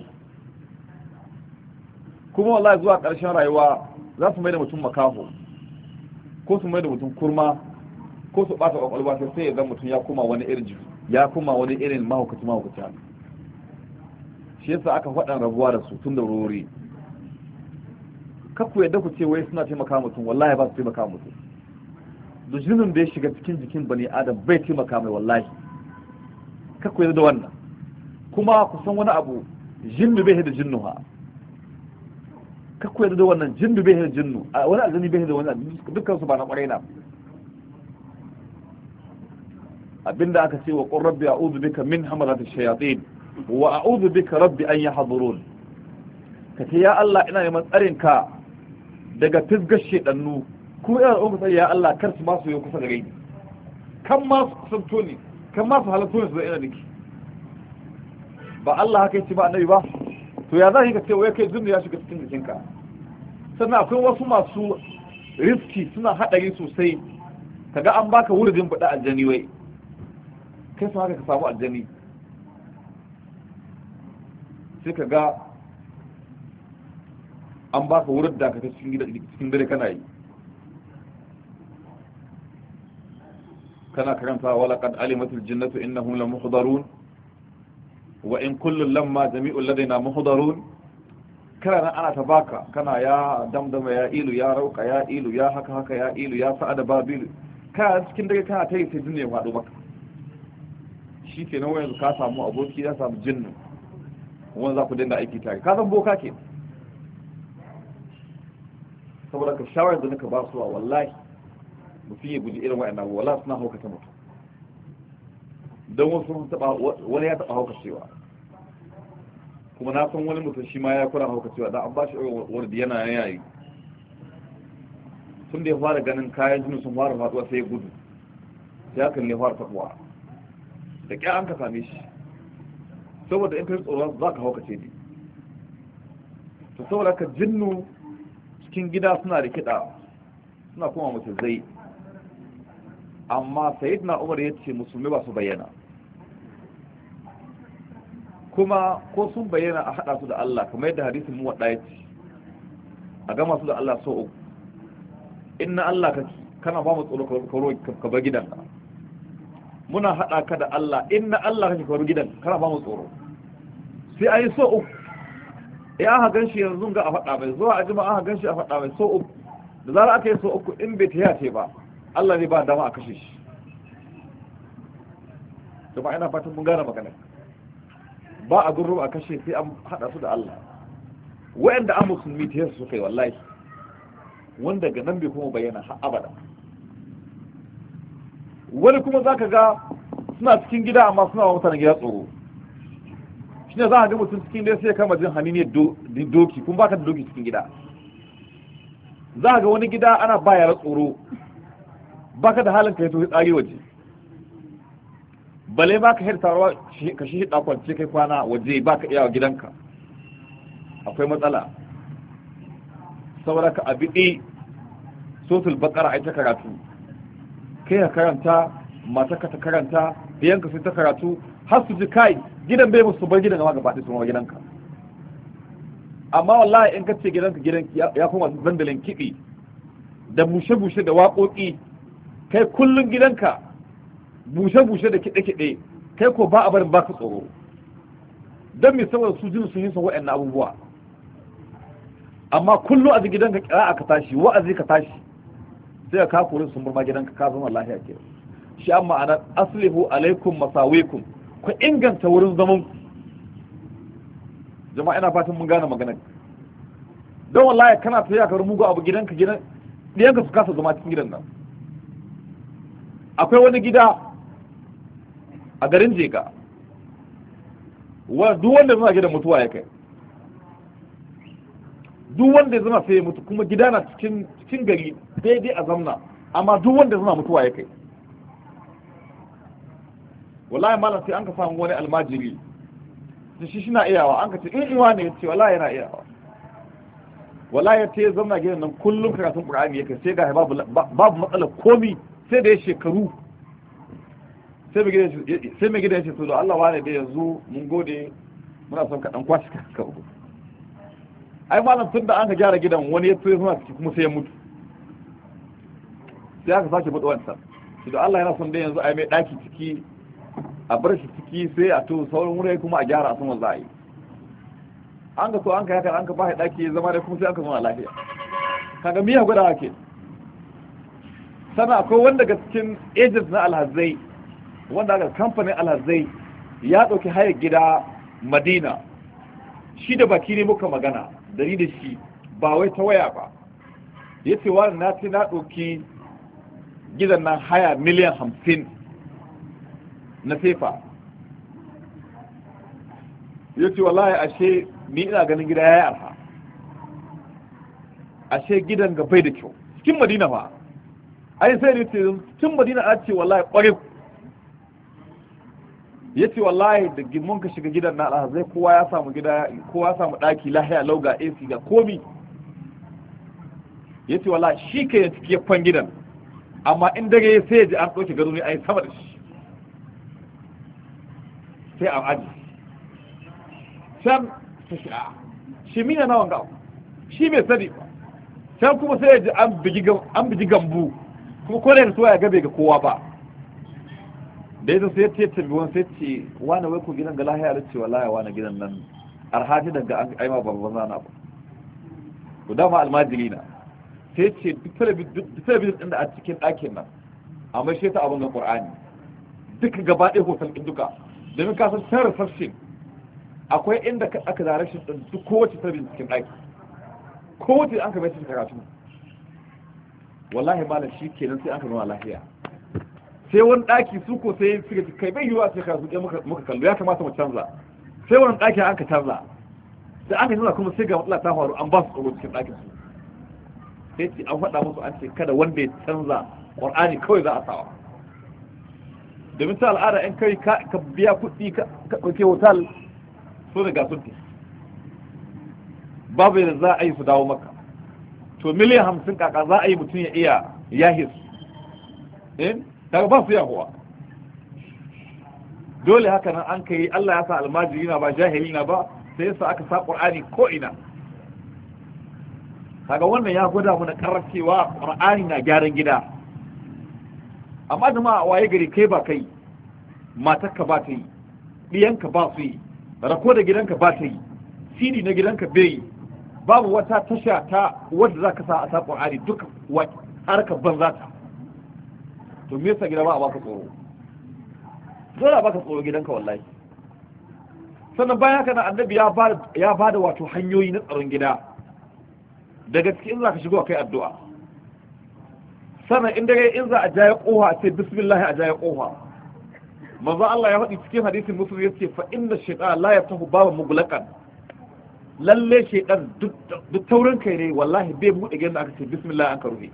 kuma wallahi zuwa ƙarshen rayuwa za su mai da mutum makaho ko su mai da mutum kurma ko su ɓata ƙwaƙwalwa sai ya zama mutum ya koma wani irin jiki ya kuma wani irin mahaukaci haka shi yasa aka faɗan rabuwa da su tun da rori kakku yadda ku ce wai suna taimaka mutum wallahi ba su taimaka mutum da jinin da ya shiga cikin jikin bani adam bai taimaka mai wallahi kakku yadda da wannan kuma ku san wani abu jinnu bai da jinnu ha kakku yadda da wannan jinnu bai da jinnu wani aljani bai da wani dukkan su ba na ƙwarai na abinda aka ce wa qur rabbi a'udhu bika min hamalati shayatin wa a'udhu bika rabbi an yahdurun kace ya Allah ina neman tsarin ka daga fisgar shedannu kuma ina roƙon ka ya Allah kar su ma su yi kusa da ni kan ma su kusanto ni kan ma su halatto ni su ina niki ba Allah haka yace ba annabi ba to ya zai ka ce wai kai zunni ya shiga cikin jikinka sannan akwai wasu masu riski suna hadari sosai kaga an baka wurin bada aljani wai kai su haka ka samu aljani sai ka ga an baka wurin da ka ta cikin dare kana yi kana karanta wala qad alimatul jinnatu innahum la muhdarun wa in kullun lamma jami'un ladaina muhdarun kana ana ta baka kana ya damdama ya ilu ya rauka ya ilu ya haka ya ilu ya sa'ada babilu kana cikin dare kana ta yi sai jinne ya faɗo maka shi ke nan wayanzu ka samu aboki ya samu jinnu wanda za ku dinga aiki tare ka san boka ke saboda ka shawarar da nika ba su a wallahi mutum ya guji irin wa'annan wallahi suna haukata mutum don wasu wani ya taɓa haukacewa kuma na san wani mutum shi ma ya kura haukacewa da an ba shi wani da yana yayi tun da ya fara ganin kayan jini sun fara faɗuwa sai ya gudu sai ya kalli fara taɓuwa da ƙya an ka same shi saboda in kai tsoron za ka haukace ne to saboda ka jinnu cikin gida suna da kiɗa suna kuma mutu zai amma sayyidina umar ya ce musulmi ba su bayyana kuma ko sun bayyana a haɗa su da Allah kamar yadda hadisin mu wadda ya ce a gama su da Allah so uku inna Allah kana ba mu tsoro ka bar gidanka muna haɗa ka da Allah inna Allah kake faru gidan kana ba mu tsoro sai ayi so uku ya aka ganshi yanzu ga a faɗa mai zuwa a jima aka ganshi a faɗa mai so uku da zarar aka yi so uku in bai ta ce ba Allah ne ba dama a kashe shi to ba ina fatan mun gane magana ba a gurru a kashe sai an haɗa su da Allah wa'anda an musulmi ta yasu suka yi wallahi wanda ga nan bai kuma bayyana har abada wani kuma za ka ga suna cikin gida amma suna wa mutanen gida tsoro shi ne za ka ga mutum cikin gida sai ya kama jin hannu ne doki kuma baka da doki cikin gida za ga wani gida ana ba yara tsoro baka da halin kai to tsari waje bale baka hirtarwa ka shi kwance kai kwana waje baka iya gidanka akwai matsala saboda ka abidi sotul baqara ai ta karatu kai ka karanta matarka ta karanta biyanka sai ta karatu har su ji kai gidan bai musu bar gidan gaba ɗaya su ma gidanka amma wallahi in ka ce gidanka ya kuma dandalin kiɗi da bushe-bushe da waƙoƙi kai kullum gidanka bushe-bushe da kiɗe-kiɗe kai ko ba a barin baka tsoro don me saboda su jin sun yi son waɗannan abubuwa amma kullum a gidanka kira ka tashi wa'azi ka tashi sai ka kore sun burma gidanka ka zama lafiya ke shi amma ana aslihu alaikum masawikum ku inganta wurin zaman ku jama'a ina fatan mun gane maganar don wallahi kana tafiya ka mugu abu gidanka su kasa zama cikin gidan nan akwai wani gida a garin Jega duk wanda zama gidan mutuwa ya kai duk wanda zama sai ya mutu kuma gida na cikin gari daidai a zamna amma duk wanda zama mutuwa ya kai wallahi malam sai an ka samu wani almajiri da shi na iyawa an ka ce in iwa ne ya ce wallahi yana iyawa wallahi ya ce zama gidan nan kullum karatun Qur'ani yake sai ga babu matsalar komi sai da ya shekaru sai mai gidan ya ce to da Allah wane da yanzu mun gode muna son ka dan kwashi ka uku ai malam tun da an ka gyara gidan wani ya tsoye suna ciki kuma sai ya mutu sai aka sake buɗe wancan shi da Allah yana son da yanzu a yi mai ɗaki ciki a bar shi ciki sai a to sauran wurare kuma a gyara a sama za a yi an ga so an ka haka an ka ba shi ɗaki ya zama da kuma sai an ka zama lafiya kaga miya gwada ke sana akwai wanda daga cikin agents na alhazai wanda aka kamfanin alhazai ya ɗauki hayar gida Madina shi da baki ne muka magana dari da shi ba wai ta waya ba ya ce wani na ce na ɗauki gidan nan haya miliyan 50 na sefa ya ce wallahi ashe ni ina ganin gida ya yi arha ashe gidan ga bai da kyau cikin Madina fa ai sai ne ce cikin Madina a ce wallahi ƙware ya ce wallahi da mun ka shiga gidan na alhazai kowa ya samu gida kowa ya samu ɗaki lahiya lauga AC ga komi ya ce wallahi shi ke ya ciki fan gidan amma in dare sai ya ji an ɗauke gado ne a yi sama da shi sai a aji can ta shi a shi mina na wanga shi bai sani ba can kuma sai ya ji an bigi gambu kuma ko da ya ya gabe ga kowa ba da ya sai ya ce wani sai ce wani wai ko gidan ga lahiya da ce wallahi wani gidan nan arhaji daga an aima babban zana ba ku dama almajiri na sai ce duk talabijin ɗin da a cikin ɗakin nan a mai shi ta abin ga ƙur'ani duka gaba ɗaya hoton ɗin duka domin ka san can reception akwai inda aka zara shi ɗin duk kowace talabijin cikin ɗaki kowace an ka bai cikin karatu wallahi malam shi kenan sai an ka zama lahiya sai wani ɗaki su ko sai suka ci kai bai yiwa sai karatu ɗaya muka kallo ya kamata mu canza sai wani ɗaki an ka canza da an ka canza kuma sai ga matsala ta faru an ba su tsoro cikin ɗakin su sai ce an faɗa musu an ce kada wanda ya canza ƙur'ani kawai za a sawa domin ta al'ada in kai ka biya kuɗi ka ɗauke hotel so da gasun ta babu yadda za a yi su dawo maka to miliyan 50 kaka za a yi mutum ya iya yahis daga ba su yahuwa dole haka nan an kai Allah ya sa almajiri na ba jahili na ba sai yasa aka sa Qur'ani ko ina kaga wannan ya gwada mana karancewa Qur'ani na gyaran gida amma da ma waye gari kai ba kai matarka ba ta yi diyanka ba su yi rako da gidanka ba ta yi CD na gidanka bai yi babu wata tasha ta wadda zaka sa a sa Qur'ani duka harkar banza ta to me yasa gida ba a baka tsoro dole a baka tsoro gidanka wallahi sannan bayan haka nan annabi ya bada wato hanyoyi na tsaron gida daga cikin in za ka shigo kai addu'a sannan in dare in za a jaye kofa sai bismillah a jaye kofa manzo Allah ya faɗi cikin hadisin muslim yace fa inna shaytana la yaftahu baban mughlaqan lalle shedan duk taurin kai ne wallahi bai buɗe gidan da aka ce bismillah an ka rufe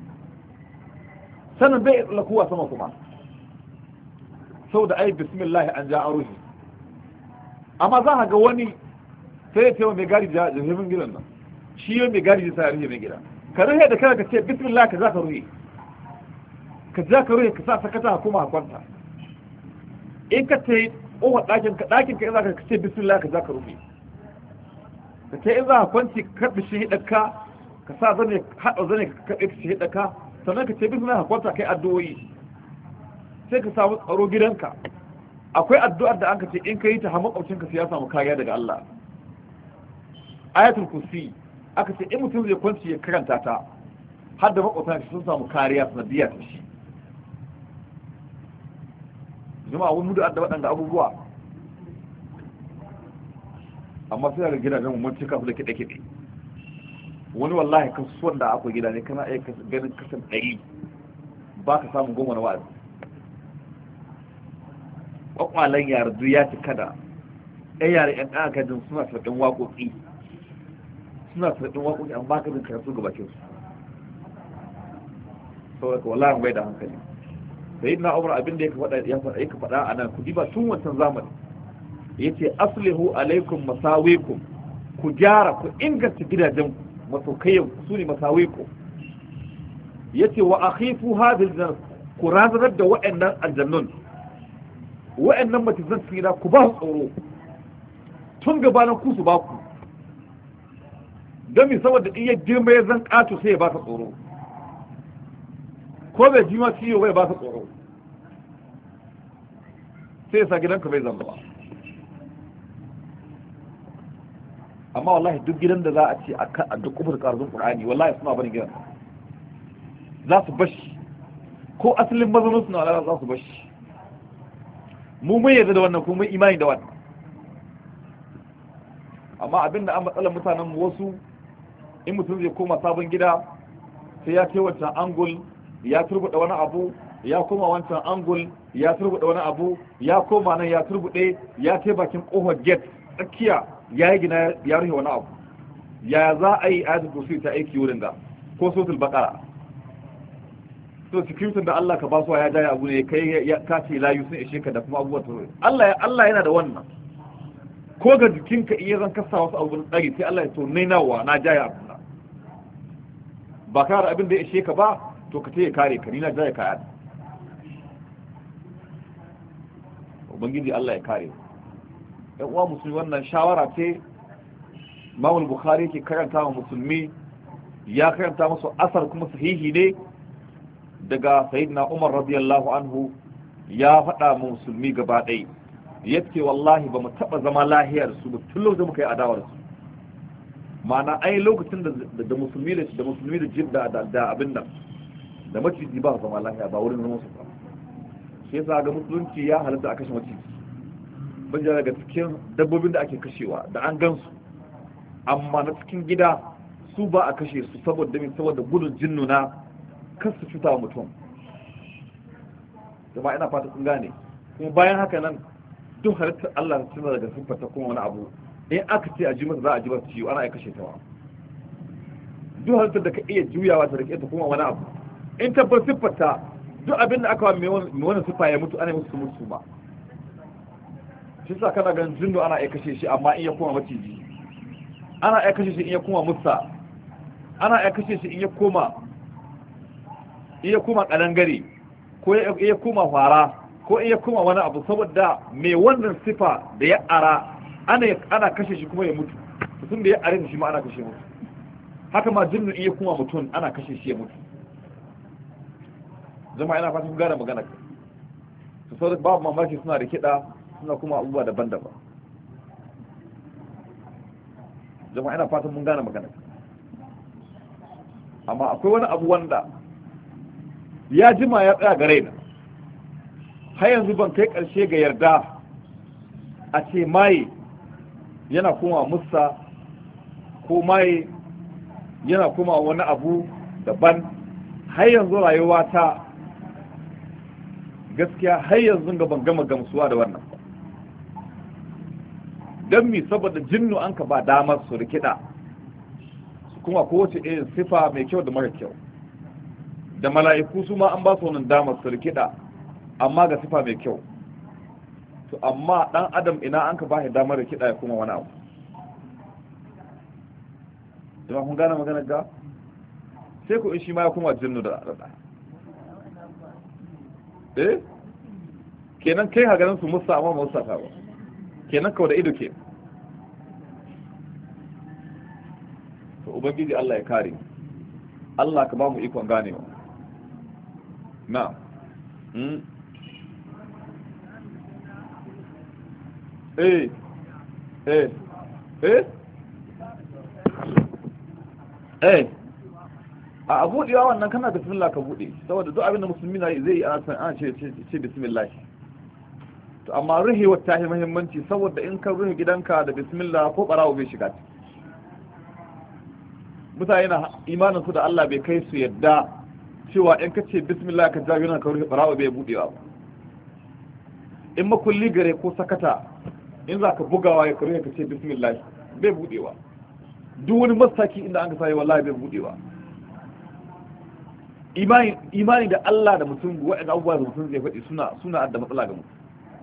sannan bai lakuwa sama kuma saboda ai bismillah an ja an rufe amma za ka ga wani sai ya taimaka mai gari da jahilin gidan nan shi yau mai gari sai ya rufe mai gida ka rufe da kana ka ce bismillah ka za ka rufe ka za ka rufe ka sa sakata kuma kwanta in ka ce ƙofar ɗakin ka in za ka ce bismillah ka za ka rufe ka ce in za ka kwanci ka karɓi shi hidaka ka sa zane haɗa zane ka karɓi shi hidaka sannan ka ce bismillah ka kwanta kai addu'o'i sai ka samu tsaro gidanka akwai addu'ar da an ka ce in ka yi ta har makwabcinka sai ya samu kariya daga Allah ayatul kursi aka ce in mutum zai kwanci ya karanta ta har da makwabtanka sun samu kariya sanadiyya ta shi jama'a wani mudu da waɗanda abubuwa amma sai daga gidajen mun cika su da kiɗe-kiɗe wani wallahi kasuwan da akwai gida ne kana iya ganin kasan 100 ba ka samun 10 na wa'azi kwakwalen yardu ya cika da ɗan yare ƴan ƙakadin suna sarɗin waƙoƙi amma ka jin karatu ga bakin su saboda wallahi bai da hankali sai na umar abin da ya faɗa a nan ku diba tun wancan zamani yace aslihu alaikum masawikum ku gyara ku inganta gidajen masaukayen su ne masawikum yace wa akhifu hadhihi aljanna ku razanar da wa'annan aljannun wa'annan matizan tsira ku ba su tsoro tun gabanin ku su ba ku don mi saboda iya girma ya zan ƙato sai ya ba ka tsoro ko bai jima ciwo bai ba ka tsoro sai ya sa gidanka bai zama ba amma wallahi duk gidan da za a ce a duk kufur karzun qur'ani wallahi suna barin gidan za su bashi ko asalin mazanin suna wallahi za su bashi mu mun yarda da wannan kuma mun imani da wannan amma abinda an matsalar mutanen mu wasu in mutum zai koma sabon gida sai ya ce wancan angul ya turbuɗe wani abu ya koma wancan angul ya turbuɗe wani abu ya koma nan ya turbuɗe ya ce bakin ƙofar gate tsakiya ya yi gina ya rufe wani abu ya za a yi ayatul kursi ta aiki wurin da ko suratul baqara to security da Allah ka ba su ya jaya abu ne kai ya kace layu sun ishe ka da kuma abubuwan tsoro Allah yana da wannan ko ga jikinka iya zan kasa wasu abubuwan tsari sai Allah ya to nai nawa na jaya abu na ba ka da abin da ya ishe ka ba to ka ya kare ka ni na jaya kaya ubangiji Allah ya kare ɗan uwa musulmi wannan shawara ce Imam Bukhari yake karanta wa musulmi ya karanta musu asar kuma sahihi ne daga sayyidina Umar radiyallahu anhu ya faɗa mu musulmi gaba ɗaya yace wallahi ba mu taɓa zama lahiyar su ba tun lokacin muka yi adawar su ma'ana ai lokacin da musulmi da jidda da abin nan da maciji ba zama lahiya ba wurin zama su ba shi yasa ga musulunci ya halatta a kashe maciji ban jira daga cikin dabbobin da ake kashewa da an gansu amma na cikin gida su ba a kashe su saboda gudun jinnuna kar su cuta wa mutum jama'a ina fata kun gane kuma bayan haka nan duk halittar Allah ta tuna daga siffarta kuma wani abu in aka ce a ji masa za a ji masa ciwo ana iya kashe ta wa duk halittar da ka iya juyawa ta rike ta kuma wani abu in tabbar siffarta duk abin da aka wa mai wani siffa ya mutu ana musu musu ba shi sa kana ganin jinnu ana iya kashe shi amma in ya koma maciji ana iya kashe shi in ya koma musa ana iya kashe shi in ya koma kadangare ko ya koma fara ko in ya koma wani abu saboda mai wannan sifa da ya ara ana kashe shi kuma ya mutu mutum da ya are shi ma ana kashe mutu haka ma jinnu in ya koma mutum ana kashe shi ya mutu jama'a ina fatan gane magana su sau da babu mamaki suna da kiɗa suna kuma abubuwa daban-daban jama'a ina fatan mun gane magana amma akwai wani abu wanda ya jima ya tsaya gare na har yanzu ban kai ƙarshe ga yarda a ce maye yana kuma musa ko maye yana kuma wani abu daban har yanzu rayuwa ta gaskiya har yanzu ga ban gama gamsuwa da wannan don mi saboda jinnu an ka ba damar su rikida kuma kowace irin sifa mai kyau da mara kyau, da mala'iku su ma an ba su wannan damar su rikida amma ga sifa mai kyau. To amma dan adam ina an ka ba shi damar rikida ya kuma wani abu. Jama'a kun gane maganar ga sai ku in shi ma ya kuma jinnu da kenan kai ha ganin su musa amma ba musa ta ba, kenan kawai da ido ke. To ubangiji Allah ya kare, Allah ka ba mu ikon ganewa. Na a buɗewa wannan kana bismillah ka buɗe, saboda duk abin da musulmi na zai yi ana ce bismillah. To amma ruhewar ta yi muhimmanci, saboda in ka ruhe gidanka da bismillah ko ɓarawo bai shiga. Mutane na imanin su da Allah bai kai su yadda cewa in ka ce bismillah ka jawo yana ka ruhe ɓarawo bai buɗewa. In makulli gare ko sakata in za ka bugawa ya karuwa ka ce bismillah bai buɗewa. Duk wani masaki inda an ka sayi wallahi bai buɗewa. Imani da Allah da mutum waɗanda abubuwa da mutum zai faɗi suna da matsala ga mutum.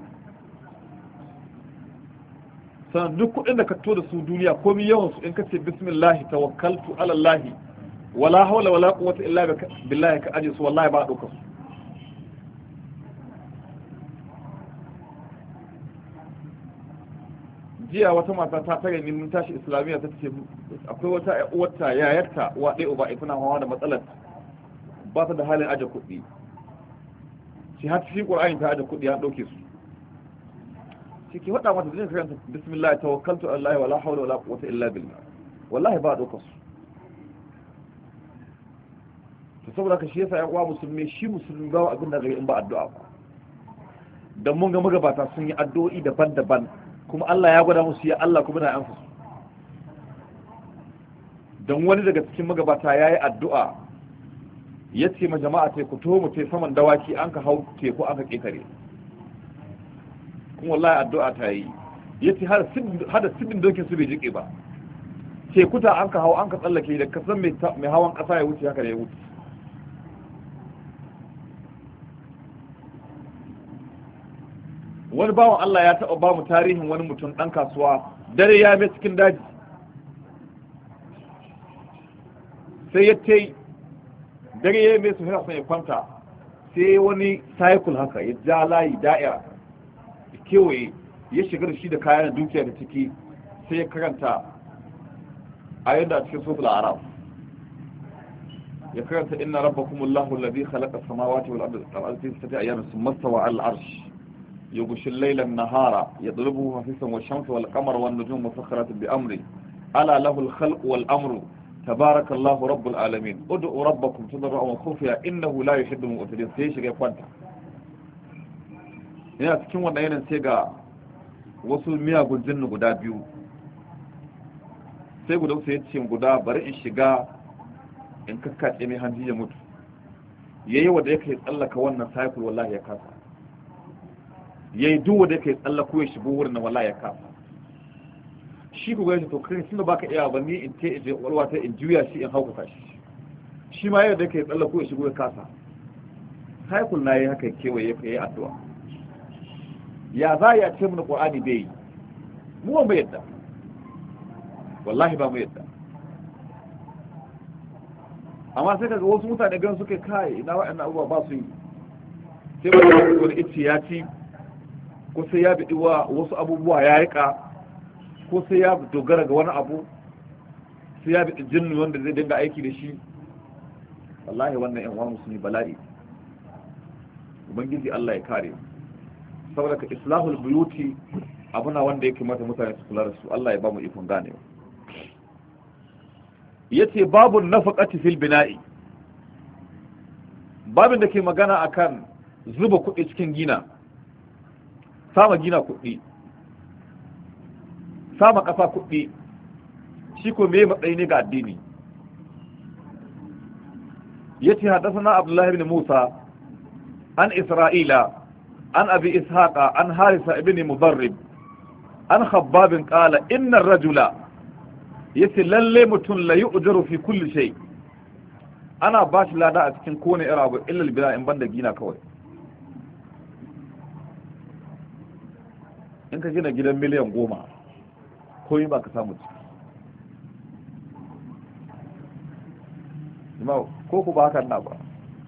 Sannan duk kuɗin da ka to da su duniya komi yawan su in ka ce bismillah tawakkaltu ala Allah wala hawla wala quwwata illa billahi ka aje su wallahi ba ɗaukar su. Jiya wata mata ta tare ni mun tashi islamiyya ta ce akwai wata uwarta yayarta wa ɗaya uba ita na hawa da matsalar ba ta da halin aje kuɗi, shi har cikin ƙur'ani ta aje kuɗi ya ɗauke su. Shi ke faɗa mata zai karanta bismillah tawakkaltu ala wala hawla wala quwwata illa billah wallahi ba ɗaukar su. To saboda ka shi yasa ƴan uwa musulmi, shi musulmi ba abin da gari in ba addu'a ba. Dan mun ga magabata sun yi addu'o'i daban-daban kuma Allah ya gwada musu ya Allah kuma na yansu. Dan wani daga cikin magabata yayi addu'a ya ce ma jama'a ta ku to mu tai saman dawaki an ka hau teku aka ketare, kuma wallahi addu'a ta yi yace hada sibin dokin su bai jike ba, teku ta an ka hau an ka tsallake da kasan mai hawan kasa ya wuce haka da ya wuce. Wani bawan Allah ya taɓa ba mu tarihin wani mutum ɗan kasuwa, dare ya mai cikin daji sai ya tai dare ya mai su hira son ya kwanta, sai wani cycle haka ya ja layi da'ira ya kewaye ya shiga da shi da kayan dukiya da ciki, sai ya karanta ayyar da cikin suratul a'raf ya karanta inna rabbakumullahu alladhi khalaqa as-samawati wal arda fi sittati ayyamin thumma istawa 'ala al-'arsh yughshi al-layla an-nahara yadlubuhu hafisan wash-shamsu wal-qamara wan-nujumu musakhkharatin bi amri ala lahu al-khalqu wal-amru تبارك الله رب العالمين ادعوا ربكم تضرعا وخفيا انه لا يحب المعتدين. sai shiga kwanta yana cikin wannan yanayin sai ga wasu miyagun jinnu guda biyu, sai guda sai ya ce guda bari in shiga in kakkace mai hanji ya mutu. Yayi wanda yake tsallaka wannan cycle wallahi ya kasa, yayi duk wanda yake tsallako ya shigo wurin wallahi ya kasa. Shi ku gaishe to kai tunda baka iya ba ni in ce je walwa ta in juya shi in hauka shi, shi ma yadda yake tsallako ya shigo ya kasa. Cycle na yi haka kewaye yake yi addu'a. Ya za ya ce mun Qur'ani bai mu ba mu yadda, wallahi ba mu yadda. Amma sai kaga wasu mutane gan suke kai ina wa'annan abubuwa ba su yi, sai ba wani ittiyati ko sai ya bidi wa wasu abubuwa ya rika ko sai ya dogara ga wani abu, sai ya bidi jinnu wanda zai dinga aiki da shi. Wallahi wannan ƴan uwa musulmi bala'i, ubangiji Allah ya kare. Saboda ka islahul buyuti abuna wanda yake mata mutane su kula da su, Allah ya ba mu ikon ganewa. Yace babu nafaqati fil bina'i, babin da ke magana akan zuba kuɗi cikin gina, sama gina kuɗi, sama ƙasa kuɗi, shi ko me matsayi ne ga addini. Yace hadathana Abdullah ibn Musa an Isra'ila an Abi Ishaqa an Harisa ibn Mudarrib an khabbabin qala inna ar-rajula yace lalle mutum la yu'jaru fi kulli shay ana ba shi lada a cikin kowane irin abu illa al-bina in banda gina kawai in ka gina gidan miliyan 10 ko yi ba ka samu ciki ko ku ba hakan na ba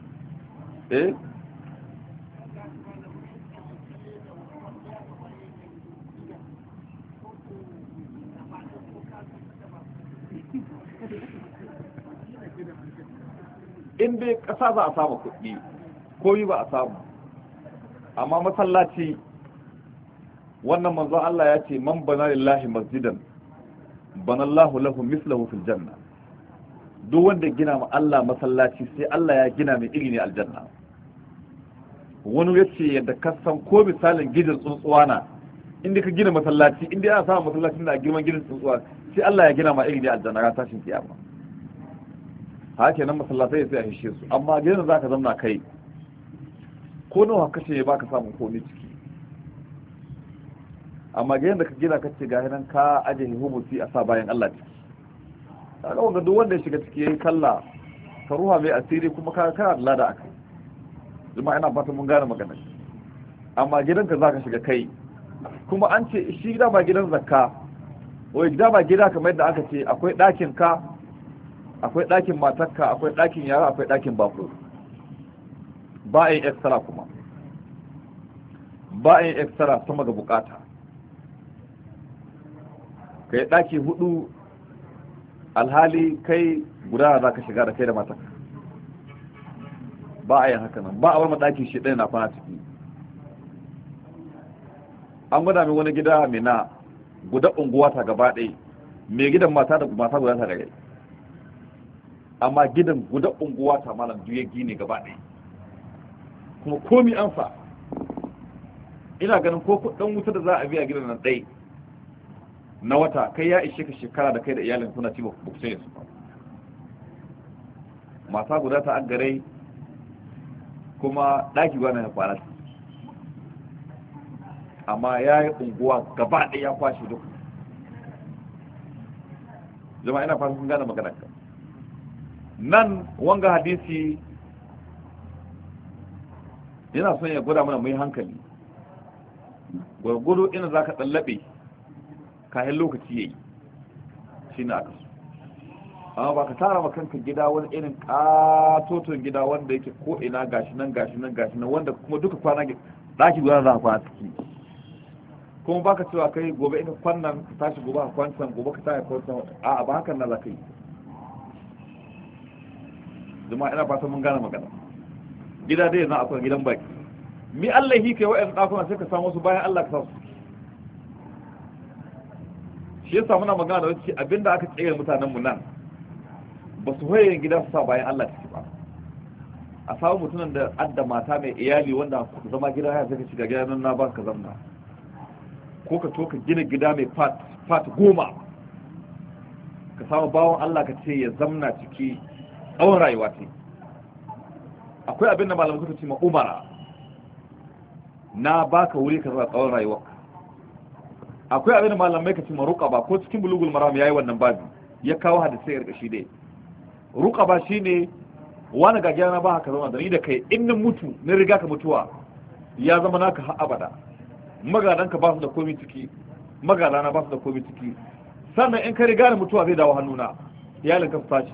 in dai ƙasa za a samu kuɗi ko yi ba a samu amma masallaci wannan manzon Allah ya ce man bana lillahi masjidan bana Allahu lahu mislahu fil janna duk wanda gina ma Allah masallaci sai Allah ya gina mai iri ne aljanna wani ya ce yadda ka san ko misalin gidan tsuntsuwa na inda ka gina masallaci inda ya samu masallacin da girman gidan tsuntsuwa sai Allah ya gina ma iri ne aljanna ran tashin kiyama haka nan masallatai sai a hishe su amma gidan za ka zamna kai ko nawa kashe ba ka samu komai ciki amma gidan da ka gina ka ce ga nan ka aje humusi a sa bayan Allah ciki kaga wanda duk wanda ya shiga ciki yayin kalla ka ruha mai asiri kuma ka kana da lada akai kuma ina fata mun gane magana amma gidanka zaka shiga kai kuma an ce shi gida ba gidan zakka wai gida ba gida kamar yadda aka ce akwai ɗakin ka akwai ɗakin matarka akwai ɗakin yara akwai ɗakin bako ba a yin extra kuma ba a yin extra sama ga bukata kai ɗaki 4 alhali kai guda za ka shiga da kai da matarka ba a yin haka nan ba a bar ɗaki shi ɗaya na kwana ciki an gwada mai wani gida mai na guda unguwa ta gaba ɗaya mai gidan mata guda ta gare amma gidan guda unguwa ta malam duye gine gaba ɗaya kuma komi an fa ina ganin ko kudin wuta da za a biya gidan nan ɗaya na wata kai ya ishe ka shekara da kai da iyalin kuna ci ba ku sai su mata guda ta aggare kuma ɗaki gwana ya fara amma ya yi unguwa gaba ɗaya ya kwashe duk jama'a ina fara sun gane maganar ka nan wanga hadisi yana son ya gwada mana mai hankali gwargwado ina za ka tsallabe kayan lokaci ya yi shi ne aka so amma ba ka tara ma kanka gida wani irin katoton gida wanda yake ko ina gashi nan wanda kuma duka kwana ɗaki guda za a kwana ciki kuma baka cewa kai gobe ina kwannan ka tashi gobe a kwancan gobe ka tashi kwancan a ba hakan na za ka yi jama'a ina fata mun gane magana gida dai yanzu akwai gidan baki mi Allah yi kai wa'yan ɗakuna sai ka samu su bayan Allah ka sa su shi yasa muna magana da wacce abinda aka tsere mutanen mu nan ba su hoye gida su sa bayan Allah ciki ba a samu mutumin da adda mata mai iyali wanda ku zama gida ya zaka shiga gida nan na ba ka zamna ko ka to ka gina gida mai part 10 ka samu bawon Allah ka ce ya zamna ciki tsawon rayuwa ce akwai abin da malamai suka ce ma umara na baka wuri ka zama tsawon rayuwa akwai abin da malamai ka ce ma ruqaba ko cikin bulugul maram yayi wannan babu ya kawo hadisi ya rikashi dai ruqaba shine wani ga gyana ba haka zama da ni da kai in nan mutu na riga ka mutuwa ya zama naka har abada magadanka ba su da komai ciki magadana ba su da komai ciki sannan in ka riga da mutuwa zai dawo hannuna iyalin ka fashi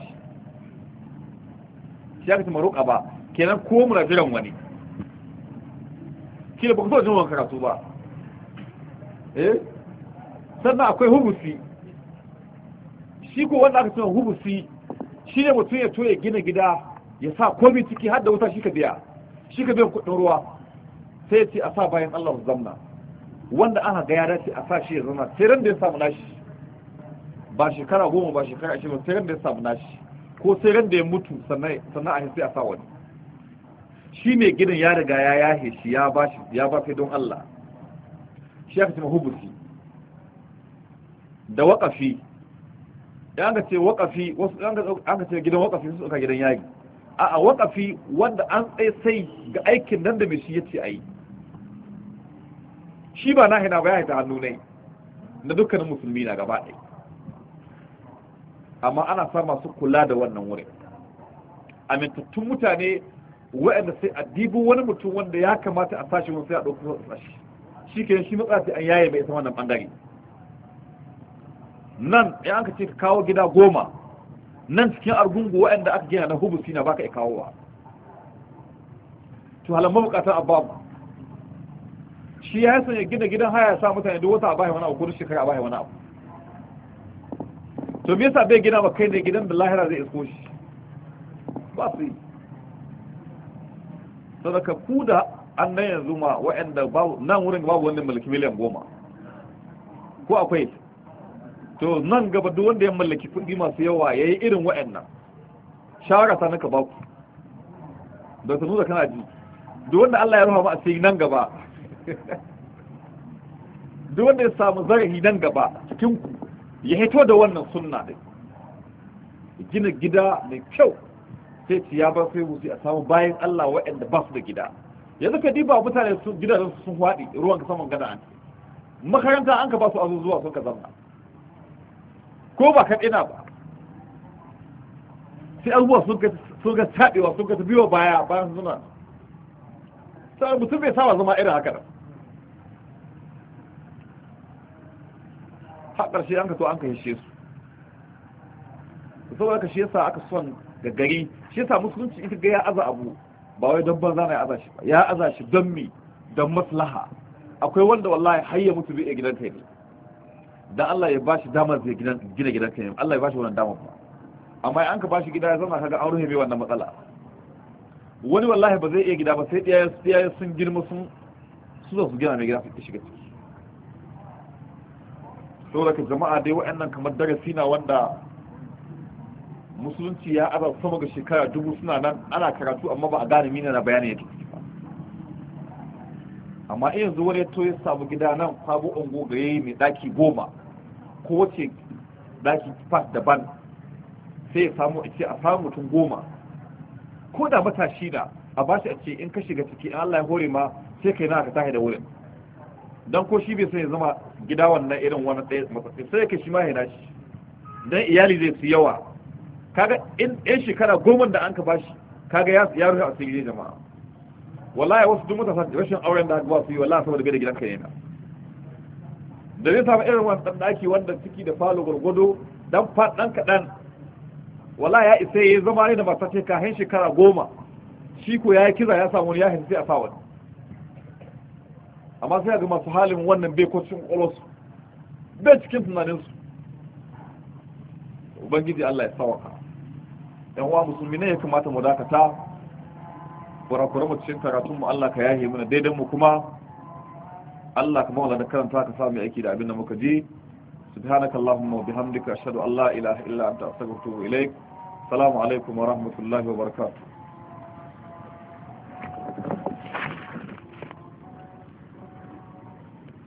shi aka ce maruƙa ba kenan ko muna jiran wani kila ba ku so jin wani karatu ba sannan akwai hubusi shi ko wanda aka ce hubusi shi ne mutum ya toye gina gida ya sa komai ciki har da wuta shi ka biya kuɗin ruwa sai ya ce a sa bayan Allah su zamna wanda aka ga ya dace a sa shi ya zama sai ran da ya samu nashi ba shekara 10 ba shekara 20 sai ran da ya samu nashi ko sai ran da ya mutu sannan a sai a sa wani shi mai gidan ya riga ya yahe shi ya ba sai don Allah shi aka ce mahubusi da waƙafi ya ga ce waƙafi wasu an ga ce gidan waƙafi su suka gidan yaki a waƙafi wanda an tsaye sai ga aikin nan da mai shi ya ce a yi shi ba na hina ba ya haita hannu ne na dukkanin musulmi na gaba ɗaya amma ana sa masu kula da wannan wurin amintattun mutane waɗanda sai a dibo wani mutum wanda ya kamata a sashi wani sai a ɗauki sashi shi ke shi matsa sai an yaye mai isa wannan ɓangare nan ya an ka ce ka kawo gida 10 nan cikin argungu waɗanda aka gina na hubusi na baka ya kawo wa to halamma bukatar ababu shi ya sanya gina gidan haya ya sa mutane duk wata a bashi wani abu ko duk shekara a bashi wani abu to me yasa bai gina ba kai ne gidan da lahira zai isko shi ba su yi sadaka ku da an nan yanzu ma waɗanda nan wurin babu wanda mallaki miliyan 10 ko akwai to nan gaba duk wanda ya mallaki kuɗi masu yawa ya yi irin waɗannan shawara ta naka baku da ta nuna kana ji duk wanda Allah ya rufa ma a cikin nan gaba duk wanda ya samu zarafi nan gaba cikin ku ya hito da wannan sunna din gina gida mai kyau sai ci ya bar sai musu a samu bayan Allah waɗanda ba su da gida yanzu ka diba mutane su gidajen sun faɗi ruwan ka saman gada an makaranta an ka ba su azuzuwa sun ka zanna ko ba ka ɗina ba sai abubuwa sun ga taɗewa sun ga biyo bayan suna sai mutum bai saba zama irin haka har ƙarshe an ka to an ka hishe su saboda ka shi yasa aka son gaggari shi yasa musulunci ita ga ya aza abu ba wai don banza na ya aza shi ba ya aza shi don mi don maslaha akwai wanda wallahi har ya mutu bai gidan kai ne dan Allah ya bashi damar zai gina gidan kai ne Allah ya bashi wannan damar ba amma an ka bashi gida ya zama kaga an rufe mai wannan matsala wani wallahi ba zai iya gida ba sai ɗaya sun girma sun su gina mai gida su shiga ciki saboda ka jama'a dai waɗannan kamar darasi na wanda musulunci ya aza sama ga shekara 1000 suna nan ana karatu amma ba a gane mina na bayani yake ciki ba amma in yanzu wani to ya samu gida nan kwabo ungo gare mai daki 10 ko wace daki fat daban sai ya samu a ce a samu mutum 10 ko da matashi na a ba shi a ce in ka shiga ciki in Allah ya hore ma sai kai na ka tahi da wurin dan ko shi bai san ya zama gida wannan irin wannan ɗaya matsatsi sai ka shi ma yana shi dan iyali zai su yawa kaga in shekara 10 da an ka bashi kaga ya rufe a cikin jama'a wallahi wasu duk mutasa rashin auren da ba su yi wallahi saboda bai da gidanka ne na da zai samu irin wannan daki wanda ciki da falo gurgudu dan fadan kadan wallahi ya isa yayi zama ne da mata ce ka hin shekara 10 shi ko yayi kiza ya samu ya hin sai a sa wani amma sai ga masu halin wannan bai ko cikin kolos bai cikin tunanin su ubangiji Allah ya sawaka yan uwa musulmi ne ya kamata mu dakata kurakure mu cikin karatun mu Allah ka yahe mana daidan mu kuma Allah ka mawala da karanta ka samu aiki da abin da muka ji subhanaka allahumma wa bihamdika ashhadu an la ilaha illa anta astaghfiruka wa atubu ilaik assalamu alaikum wa rahmatullahi wa barakatuh